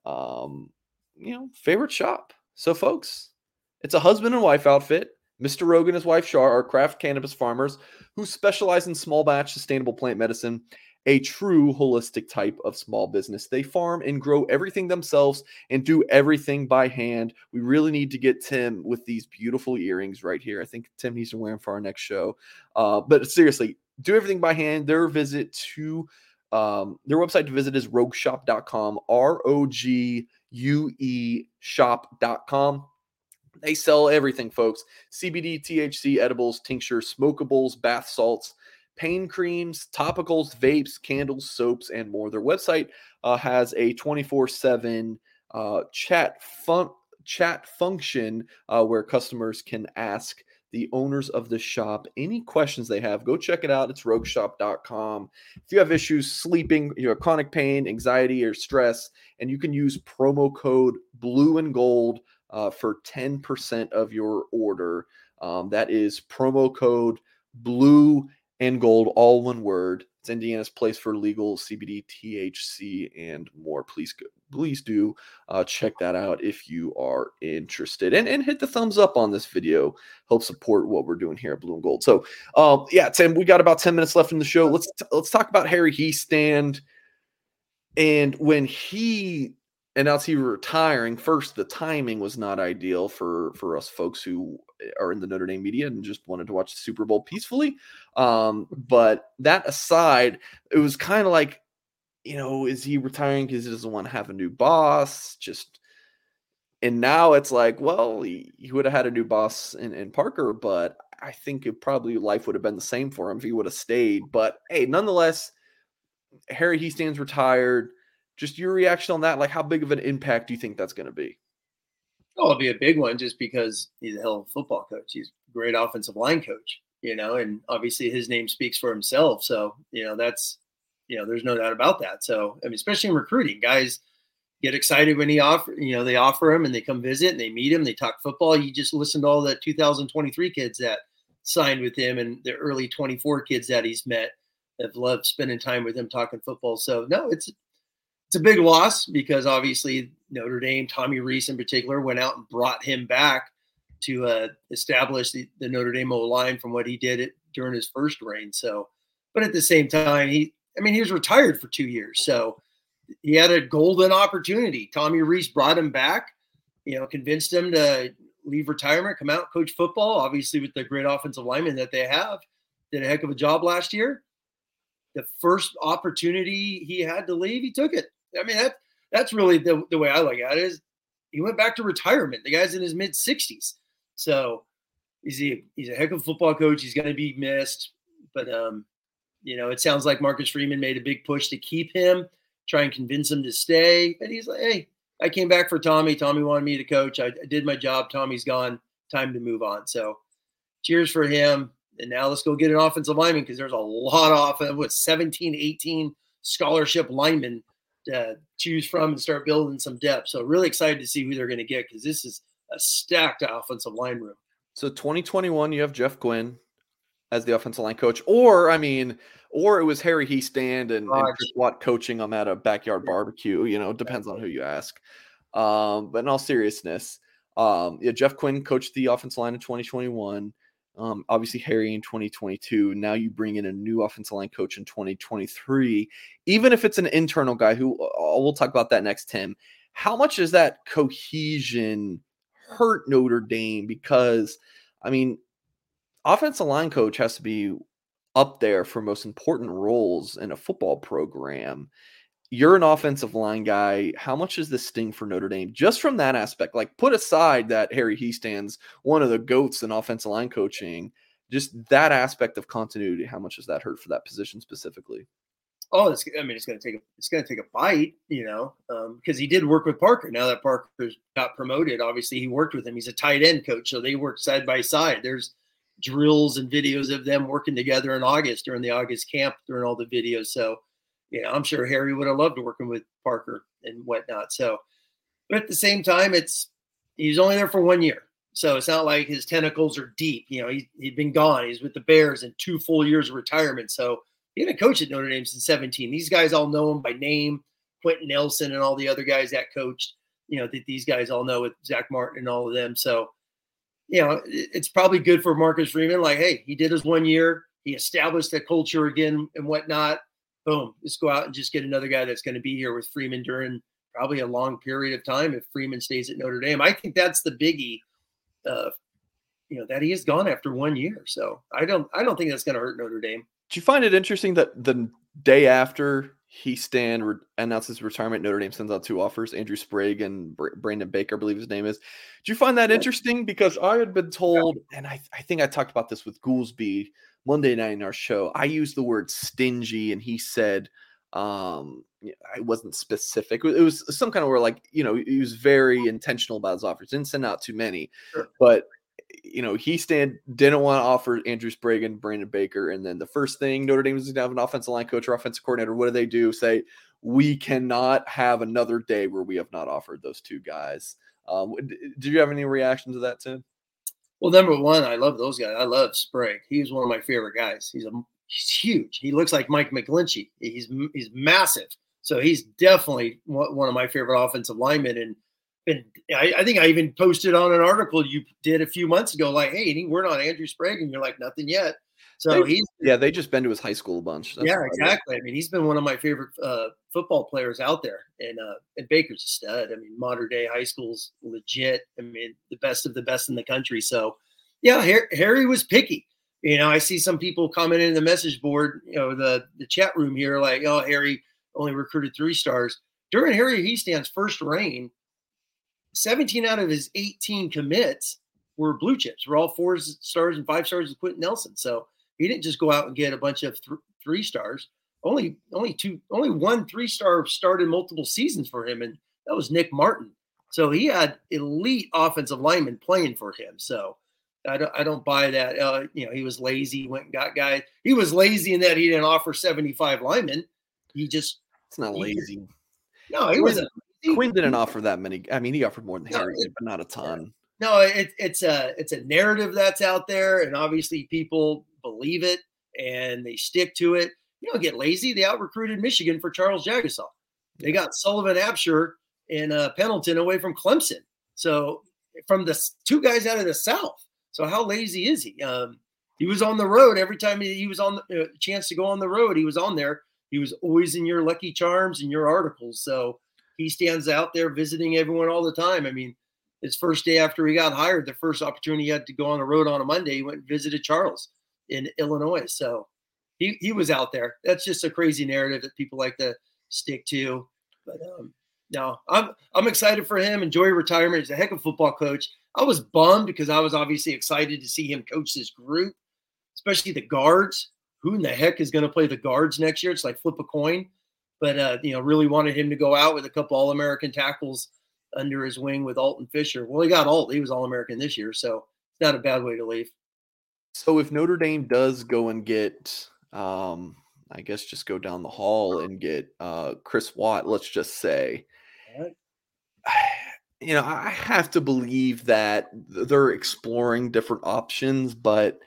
um, you know, favorite shop. So, folks, it's a husband and wife outfit. Mister Rogue and his wife, Shar, are craft cannabis farmers who specialize in small batch sustainable plant medicine, a true holistic type of small business. They farm and grow everything themselves and do everything by hand. We really need to get Tim with these beautiful earrings right here. I think Tim needs to wear them for our next show. Uh, but seriously, do everything by hand. Their visit to Um, their website to visit is rogue shop dot com, R O G U E shop dot com. They sell everything, folks. C B D, T H C, edibles, tinctures, smokables, bath salts, pain creams, topicals, vapes, candles, soaps, and more. Their website uh, has a twenty-four seven uh, chat fun- chat function uh, where customers can ask the owners of the shop any questions they have. Go check it out. It's rogue shop dot com. If you have issues sleeping, you have chronic pain, anxiety, or stress, and you can use promo code blue and gold uh, for ten percent of your order. Um, that is promo code blue and gold, all one word. It's Indiana's place for legal C B D, T H C, and more. Please, please do uh, check that out if you are interested. And, and hit the thumbs up on this video. Help support what we're doing here at Blue and Gold. So, um, yeah, Tim, we got about ten minutes left in the show. Let's t- let's talk about Harry Hiestand. And when he announced he was retiring, first, the timing was not ideal for, for us folks who are in the Notre Dame media and just wanted to watch the Super Bowl peacefully. Um, but that aside, it was kind of like, you know, is he retiring because he doesn't want to have a new boss? Just, and now it's like, well, he, he would have had a new boss in, in Parker, but I think it probably life would have been the same for him if he would have stayed. But hey, nonetheless, Harry Hiestand's retired. Just your reaction on that, like how big of an impact do you think that's going to be? Oh, it'll be a big one just because he's a hell of a football coach. He's a great offensive line coach, you know, and obviously his name speaks for himself. So, you know, that's, you know, there's no doubt about that. So, I mean, especially in recruiting, guys get excited when he offer, you know, they offer him and they come visit and they meet him, they talk football. You just listen to all the two thousand twenty-three kids that signed with him and the early twenty-four kids that he's met have loved spending time with him talking football. So, no, it's, It's a big loss because obviously Notre Dame, Tommy Rees in particular, went out and brought him back to uh, establish the, the Notre Dame O-line from what he did it during his first reign. So, but at the same time, he, I mean, he was retired for two years. So he had a golden opportunity. Tommy Rees brought him back, you know, convinced him to leave retirement, come out, coach football, obviously with the great offensive linemen that they have. Did a heck of a job last year. The first opportunity he had to leave, he took it. I mean, that that's really the, the way I look at it is he went back to retirement. The guy's in his mid sixties. So he's a, he's a heck of a football coach. He's going to be missed. But, um, you know, it sounds like Marcus Freeman made a big push to keep him, try and convince him to stay. But he's like, hey, I came back for Tommy. Tommy wanted me to coach. I, I did my job. Tommy's gone. Time to move on. So cheers for him. And now let's go get an offensive lineman because there's a lot of, what, seventeen, eighteen scholarship linemen to choose from and start building some depth. So really excited to see who they're going to get because this is a stacked offensive line room. So twenty twenty-one, you have Jeff Quinn as the offensive line coach, or I mean, or it was Harry Hiestand and, and Chris Watt coaching them at a backyard yeah. barbecue. You know, depends on who you ask. Um, but in all seriousness, um, yeah, Jeff Quinn coached the offensive line in twenty twenty-one. Um, obviously Harry in twenty twenty-two. Now you bring in a new offensive line coach in twenty twenty-three. Even if it's an internal guy, who uh, we'll talk about that next, Tim. How much does that cohesion hurt Notre Dame? Because I mean, offensive line coach has to be up there for most important roles in a football program. You're an offensive line guy. How much is this sting for Notre Dame? Just from that aspect, like put aside that Harry Hiestand's one of the GOATs in offensive line coaching, just that aspect of continuity, how much does that hurt for that position specifically? Oh, it's, I mean, it's going to take a, it's going to take a bite, you know, um, because he did work with Parker. Now that Parker got promoted, obviously he worked with him. He's a tight end coach, so they worked side by side. There's drills and videos of them working together in August during the August camp during all the videos. So, you know, I'm sure Harry would have loved working with Parker and whatnot. So, but at the same time, it's he's only there for one year, so it's not like his tentacles are deep. You know, he he'd been gone. He's with the Bears in two full years of retirement. So he hadn't coached at Notre Dame since seventeen. These guys all know him by name. Quentin Nelson and all the other guys that coached. You know, that these guys all know with Zach Martin and all of them. So, you know, it's probably good for Marcus Freeman. Like, hey, he did his one year. He established the culture again and whatnot. Boom, let's go out and just get another guy that's going to be here with Freeman during probably a long period of time if Freeman stays at Notre Dame. I think that's the biggie, uh, you know, that he is gone after one year. So I don't I don't think that's going to hurt Notre Dame. Do you find it interesting that the day after Hiestand re- announces retirement, Notre Dame sends out two offers, Andrew Sprague and Br- Brandon Baker, I believe his name is. Do you find that interesting? Because I had been told, and I, I think I talked about this with Goolsby Monday night in our show, I used the word stingy, and he said um, I wasn't specific. It was some kind of word like, you know, he was very intentional about his offers, didn't send out too many, sure. But you know, he stand didn't want to offer Andrew Sprague and Brandon Baker. And then the first thing Notre Dame is going to have an offensive line coach or offensive coordinator. What do they do? Say, we cannot have another day where we have not offered those two guys. Um, did you have any reaction to that, Tim? Well, number one, I love those guys. I love Sprague. He's one of my favorite guys. He's a he's huge. He looks like Mike McGlinchey. He's he's massive. So he's definitely one of my favorite offensive linemen. And And I, I think I even posted on an article you did a few months ago, like, hey, any word on Andrew Sprague? And you're like, nothing yet. So they, he's yeah, they just been to his high school a bunch. That's yeah, exactly. I mean, he's been one of my favorite uh, football players out there, and uh, and Baker's a stud. I mean, modern day high school's legit. I mean, the best of the best in the country. So, yeah, Harry, Harry was picky. You know, I see some people commenting in the message board, you know, the the chat room here, like, oh, Harry only recruited three stars during Harry Hiestand's first reign. seventeen out of his eighteen commits were blue chips. Were all four stars and five stars with Quentin Nelson. So he didn't just go out and get a bunch of th- three stars. Only, only two, only one three star started multiple seasons for him, and that was Nick Martin. So he had elite offensive linemen playing for him. So I don't, I don't buy that. Uh, you know, he was lazy. He went and got guys. He was lazy in that he didn't offer seventy-five linemen. He just it's not lazy. He, no, he wasn't. Quinn didn't offer that many. I mean, he offered more than Harry, no, it, but not a ton. No, it, it's a it's a narrative that's out there, and obviously people believe it and they stick to it. You don't get lazy. They out recruited Michigan for Charles Jagusah. They got Sullivan Absher and uh, Pendleton away from Clemson. So from the two guys out of the South. So how lazy is he? Um, he was on the road every time he, he was on the uh, chance to go on the road. He was on there. He was always in your Lucky Charms and your articles. So he stands out there visiting everyone all the time. I mean, his first day after he got hired, the first opportunity he had to go on the road on a Monday, he went and visited Charles in Illinois. So he, he was out there. That's just a crazy narrative that people like to stick to. But um, No, I'm I'm excited for him. Enjoy retirement. He's a heck of a football coach. I was bummed because I was obviously excited to see him coach this group, especially the guards. Who in the heck is going to play the guards next year? It's like flip a coin. But, uh, you know, really wanted him to go out with a couple All-American tackles under his wing with Alton Fisher. Well, he got Alt. He was All-American this year, so it's not a bad way to leave. So if Notre Dame does go and get, um, I guess just go down the hall and get uh, Chris Watt, let's just say, Right. you know, I have to believe that they're exploring different options, but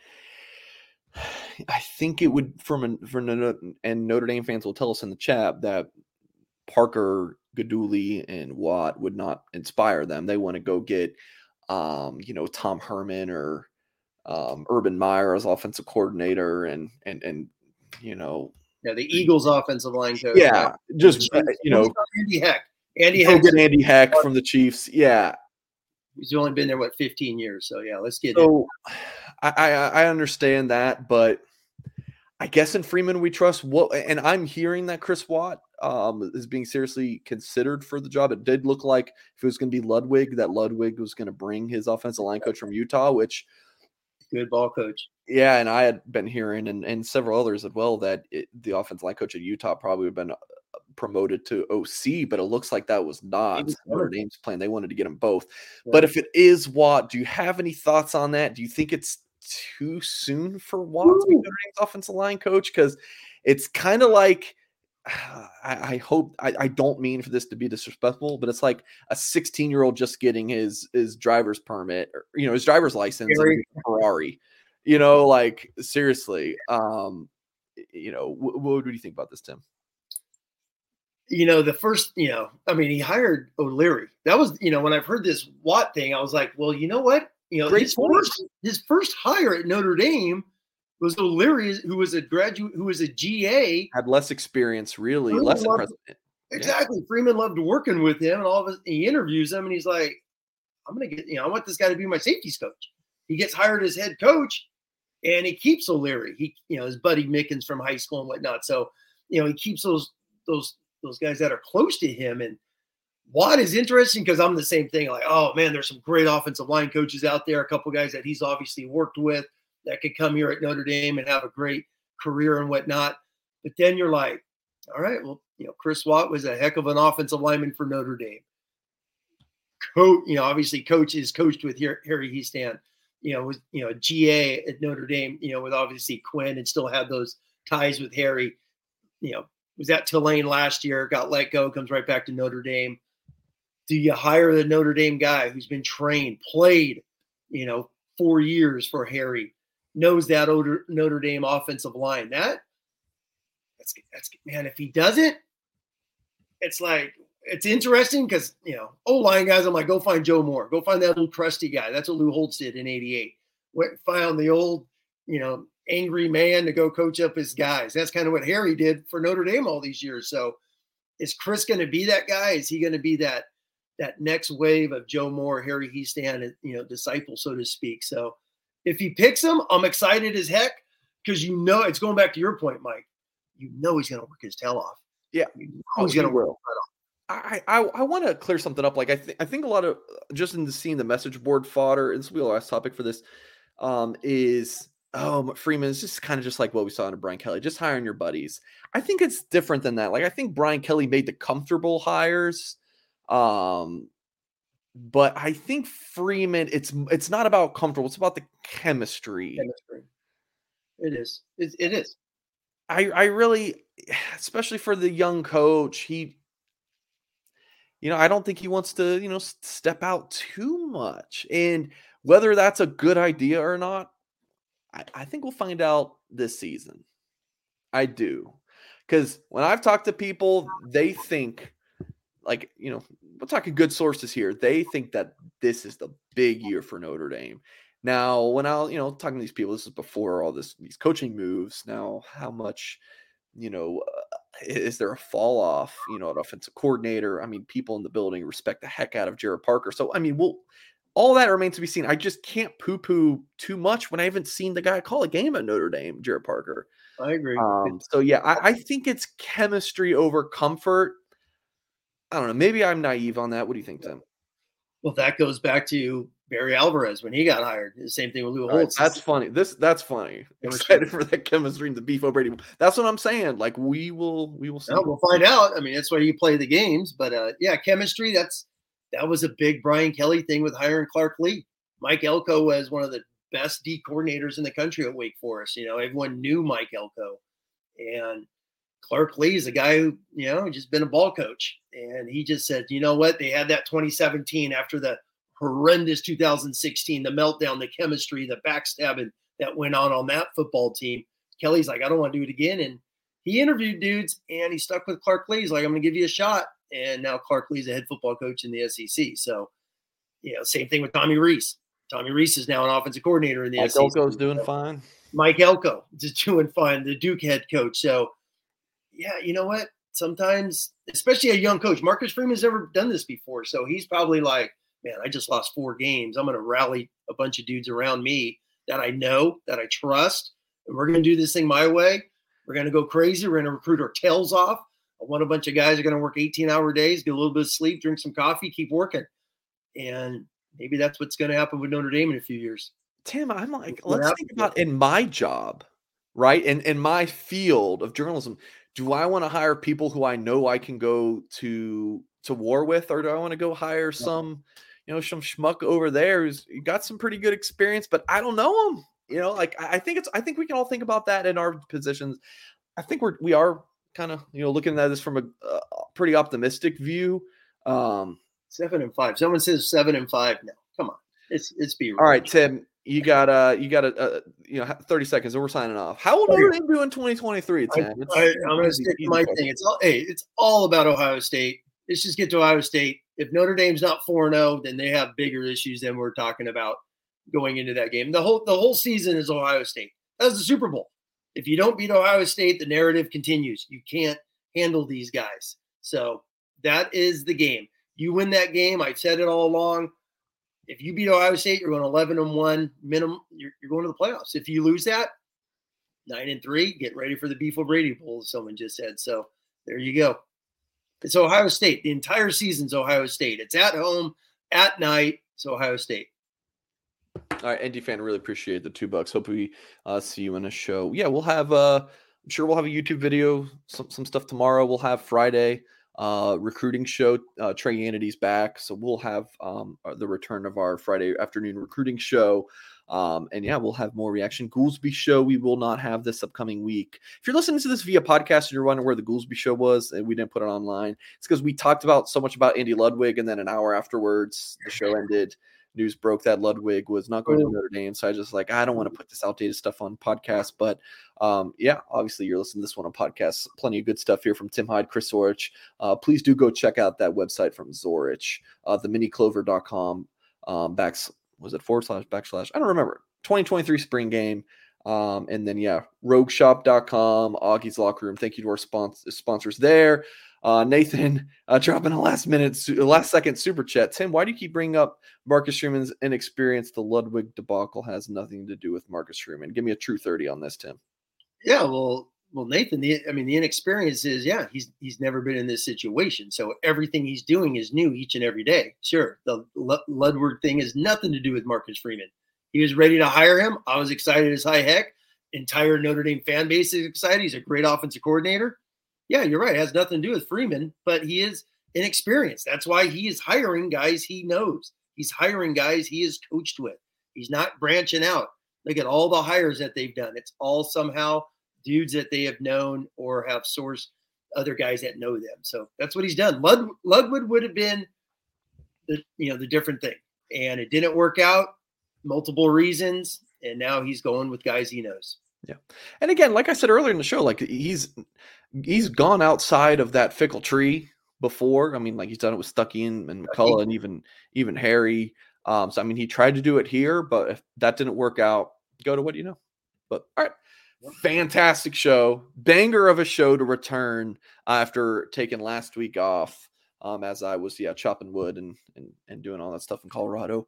I think it would, from an, from an, and Notre Dame fans will tell us in the chat that Parker, Gaduli, and Watt would not inspire them. They want to go get, um, you know, Tom Herman or um, Urban Meyer as offensive coordinator, and and and you know, yeah, the Eagles offensive line coach. Yeah, just uh, you know, Andy Heck. Andy Heck, Heck. Andy Heck from the Chiefs. Yeah, he's only been there what fifteen years. So yeah, let's get. So I, I I understand that, but I guess in Freeman we trust. What, and I'm hearing that Chris Watt um, is being seriously considered for the job. It did look like if it was going to be Ludwig, that Ludwig was going to bring his offensive line coach from Utah, which good ball coach. Yeah, and I had been hearing, and, and several others as well, that it, the offensive line coach at Utah probably would have been promoted to O C, but it looks like that was not Notre Dame's plan. They wanted to get them both. Yeah. But if it is Watt, do you have any thoughts on that? Do you think it's too soon for Watt Ooh. to be Notre Dame's offensive line coach? Because it's kind of like, I, I hope, I, I don't mean for this to be disrespectful, but it's like a sixteen-year-old just getting his his driver's permit, or, you know, his driver's license in a Ferrari. You know, like, seriously, um, you know, what, what do you think about this, Tim? You know, the first, you know, I mean, he hired O'Leary. That was, you know, when I've heard this Watt thing, I was like, well, you know what? You know, Great his point. first his first hire at Notre Dame was O'Leary, who was a graduate, who was a G A. Had less experience, really, Freeman less loved, Exactly. Yeah. Freeman loved working with him, and all of his, he interviews him, and he's like, I'm going to get, you know, I want this guy to be my safeties coach. He gets hired as head coach, and he keeps O'Leary. He, you know, his buddy Mickens from high school and whatnot. So, you know, he keeps those, those, those guys that are close to him. And Watt is interesting because I'm the same thing. Like, oh man, there's some great offensive line coaches out there. A couple guys that he's obviously worked with that could come here at Notre Dame and have a great career and whatnot. But then you're like, all right, well, you know, Chris Watt was a heck of an offensive lineman for Notre Dame. Coach, you know, obviously coach is coached with Harry Hiestand, you know, was, you know, G A at Notre Dame, you know, with obviously Quinn, and still had those ties with Harry, you know, was at Tulane last year, got let go, comes right back to Notre Dame. Do you hire the Notre Dame guy who's been trained, played, you know, four years for Harry, knows that Notre Dame offensive line? That, that's, that's man, if he doesn't, it's like, it's interesting because, you know, O-line guys, I'm like, go find Joe Moore. Go find that little crusty guy. That's what Lou Holtz did in eighty-eight. Went and found the old, you know, angry man to go coach up his guys. That's kind of what Harry did for Notre Dame all these years. So is Chris going to be that guy? Is he going to be that that next wave of Joe Moore, Harry Hiestand, you know, disciple, so to speak? So if he picks him, I'm excited as heck because, you know, it's going back to your point, Mike. You know he's going to work his tail off. Yeah. You know he's going to work his tail off. I, I, I want to clear something up. Like I think I think a lot of just in the seeing the message board fodder, and this will be the last topic for this, um, is oh Freeman is just kind of just like what we saw in Brian Kelly, just hiring your buddies. I think it's different than that. Like I think Brian Kelly made the comfortable hires, um, but I think Freeman, it's it's not about comfortable. It's about the chemistry. Chemistry. It is. It, it is. I I really, especially for the young coach, he. You know, I don't think he wants to, you know, step out too much. And whether that's a good idea or not, I, I think we'll find out this season. I do. Because when I've talked to people, they think, like, you know, we're talking good sources here. They think that this is the big year for Notre Dame. Now, when I'll, you know, talking to these people, this is before all this, these coaching moves. Now, how much, you know, uh, is there a fall off, you know, an offensive coordinator? I mean, people in the building respect the heck out of Jared Parker. So, I mean, we'll, all that remains to be seen. I just can't poo-poo too much when I haven't seen the guy call a game at Notre Dame, Jared Parker. I agree. Um, so, yeah, I, I think it's chemistry over comfort. I don't know. Maybe I'm naive on that. What do you think, Tim? Well, that goes back to Barry Alvarez when he got hired. The same thing with Lou Holtz. Right, that's funny. This that's funny. Excited for that chemistry in the Beef O'Brady. That's what I'm saying. Like we will, we will see. No, we'll find out. I mean, that's why you play the games. But uh, yeah, chemistry. That's that was a big Brian Kelly thing with hiring Clark Lee. Mike Elko was one of the best D coordinators in the country at Wake Forest. You know, everyone knew Mike Elko, and Clark Lee is a guy who, you know, just been a ball coach. And he just said, you know what? They had that twenty seventeen after the horrendous two thousand sixteen, the meltdown, the chemistry, the backstabbing that went on on that football team. Kelly's like, I don't want to do it again. And he interviewed dudes and he stuck with Clark Lee. He's like, I'm going to give you a shot. And now Clark Lee's a head football coach in the S E C. So, you know, same thing with Tommy Rees. Tommy Rees is now an offensive coordinator in the Mike S E C. Elko's doing so, fine. Mike Elko is doing fine, the Duke head coach. So, yeah, you know what? Sometimes, especially a young coach, Marcus Freeman's never done this before. So he's probably like, man, I just lost four games. I'm going to rally a bunch of dudes around me that I know, that I trust, and we're going to do this thing my way. We're going to go crazy. We're going to recruit our tails off. I want a bunch of guys are going to work eighteen-hour days, get a little bit of sleep, drink some coffee, keep working. And maybe that's what's going to happen with Notre Dame in a few years. Tim, I'm like, let's think about in my job, right? In, in my field of journalism, do I want to hire people who I know I can go to to war with, or do I want to go hire some, you know, some schmuck over there who's got some pretty good experience, but I don't know him? You know, like I think it's I think we can all think about that in our positions. I think we're we are kind of, you know, looking at this from a, a pretty optimistic view. Um, seven and five. Someone says seven and five. No, come on, it's it's be all right, Tim. You got uh you got a uh, you know thirty seconds and we're signing off. How will Notre Dame do in twenty twenty-three, Tim? I, I, I'm going to stick to my thing. It's all hey, it's all about Ohio State. Let's just get to Ohio State. If Notre Dame's not four and oh, then they have bigger issues than we're talking about going into that game. The whole the whole season is Ohio State. That's the Super Bowl. If you don't beat Ohio State, the narrative continues. You can't handle these guys. So that is the game. You win that game. I've said it all along. If you beat Ohio State, you're going eleven and one minimum. You're, you're going to the playoffs. If you lose that, nine and three, get ready for the Beef O'Brady Bowl, as someone just said. So there you go. It's Ohio State. The entire season's Ohio State. It's at home, at night. It's Ohio State. All right, N D fan, really appreciate the two bucks. Hope we uh, see you in a show. Yeah, we'll have. Uh, I'm sure we'll have a YouTube video, some some stuff tomorrow. We'll have Friday. Uh, recruiting show. Uh, Trey Yannity's back, so we'll have um, the return of our Friday afternoon recruiting show. Um, and yeah, we'll have more reaction. Goolsby show we will not have this upcoming week. If you're listening to this via podcast and you're wondering where the Goolsby show was and we didn't put it online, it's because we talked about so much about Andy Ludwig, and then an hour afterwards the show ended. News broke that Ludwig was not going to Notre Dame. So I just like, I don't want to put this outdated stuff on podcast, but um, yeah, obviously you're listening to this one on podcast. Plenty of good stuff here from Tim Hyde, Chris Zorich. Uh, please do go check out that website from Zorich, uh, the mini clover dot com um, backs. Was it forward slash backslash? I don't remember. twenty twenty-three spring game. Um, and then yeah, rogue shop dot com, Augie's Locker Room. Thank you to our spons- sponsors there. Uh, Nathan uh, dropping a last minute, su- last second super chat. Tim, why do you keep bringing up Marcus Freeman's inexperience? The Ludwig debacle has nothing to do with Marcus Freeman. Give me a true thirty on this, Tim. Yeah, well, well, Nathan. The, I mean, the inexperience is, yeah, he's he's never been in this situation, so everything he's doing is new each and every day. Sure, the L- Ludwig thing has nothing to do with Marcus Freeman. He was ready to hire him. I was excited as high heck. Entire Notre Dame fan base is excited. He's a great offensive coordinator. Yeah, you're right. It has nothing to do with Freeman, but he is inexperienced. That's why he is hiring guys he knows. He's hiring guys he is coached with. He's not branching out. Look at all the hires that they've done. It's all somehow dudes that they have known or have sourced other guys that know them. So that's what he's done. Lud- Ludwig would have been the, you know, the different thing. And it didn't work out. Multiple reasons. And now he's going with guys he knows. Yeah. And again, like I said earlier in the show, like he's he's gone outside of that fickle tree before. I mean, like he's done it with Stuckey and, and McCullough and even even Harry. Um, so I mean, he tried to do it here, but if that didn't work out, go to what you know. But all right. Fantastic show. Banger of a show to return after taking last week off. Um, as I was yeah, chopping wood and and, and doing all that stuff in Colorado.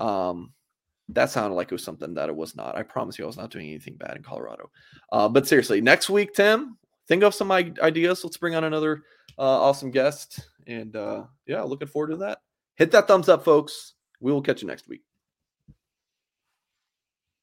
Um That sounded like it was something that it was not. I promise you I was not doing anything bad in Colorado. Uh, but seriously, next week, Tim, think of some ideas. Let's bring on another uh, awesome guest And uh, yeah, looking forward to that. Hit that thumbs up, folks. We will catch you next week.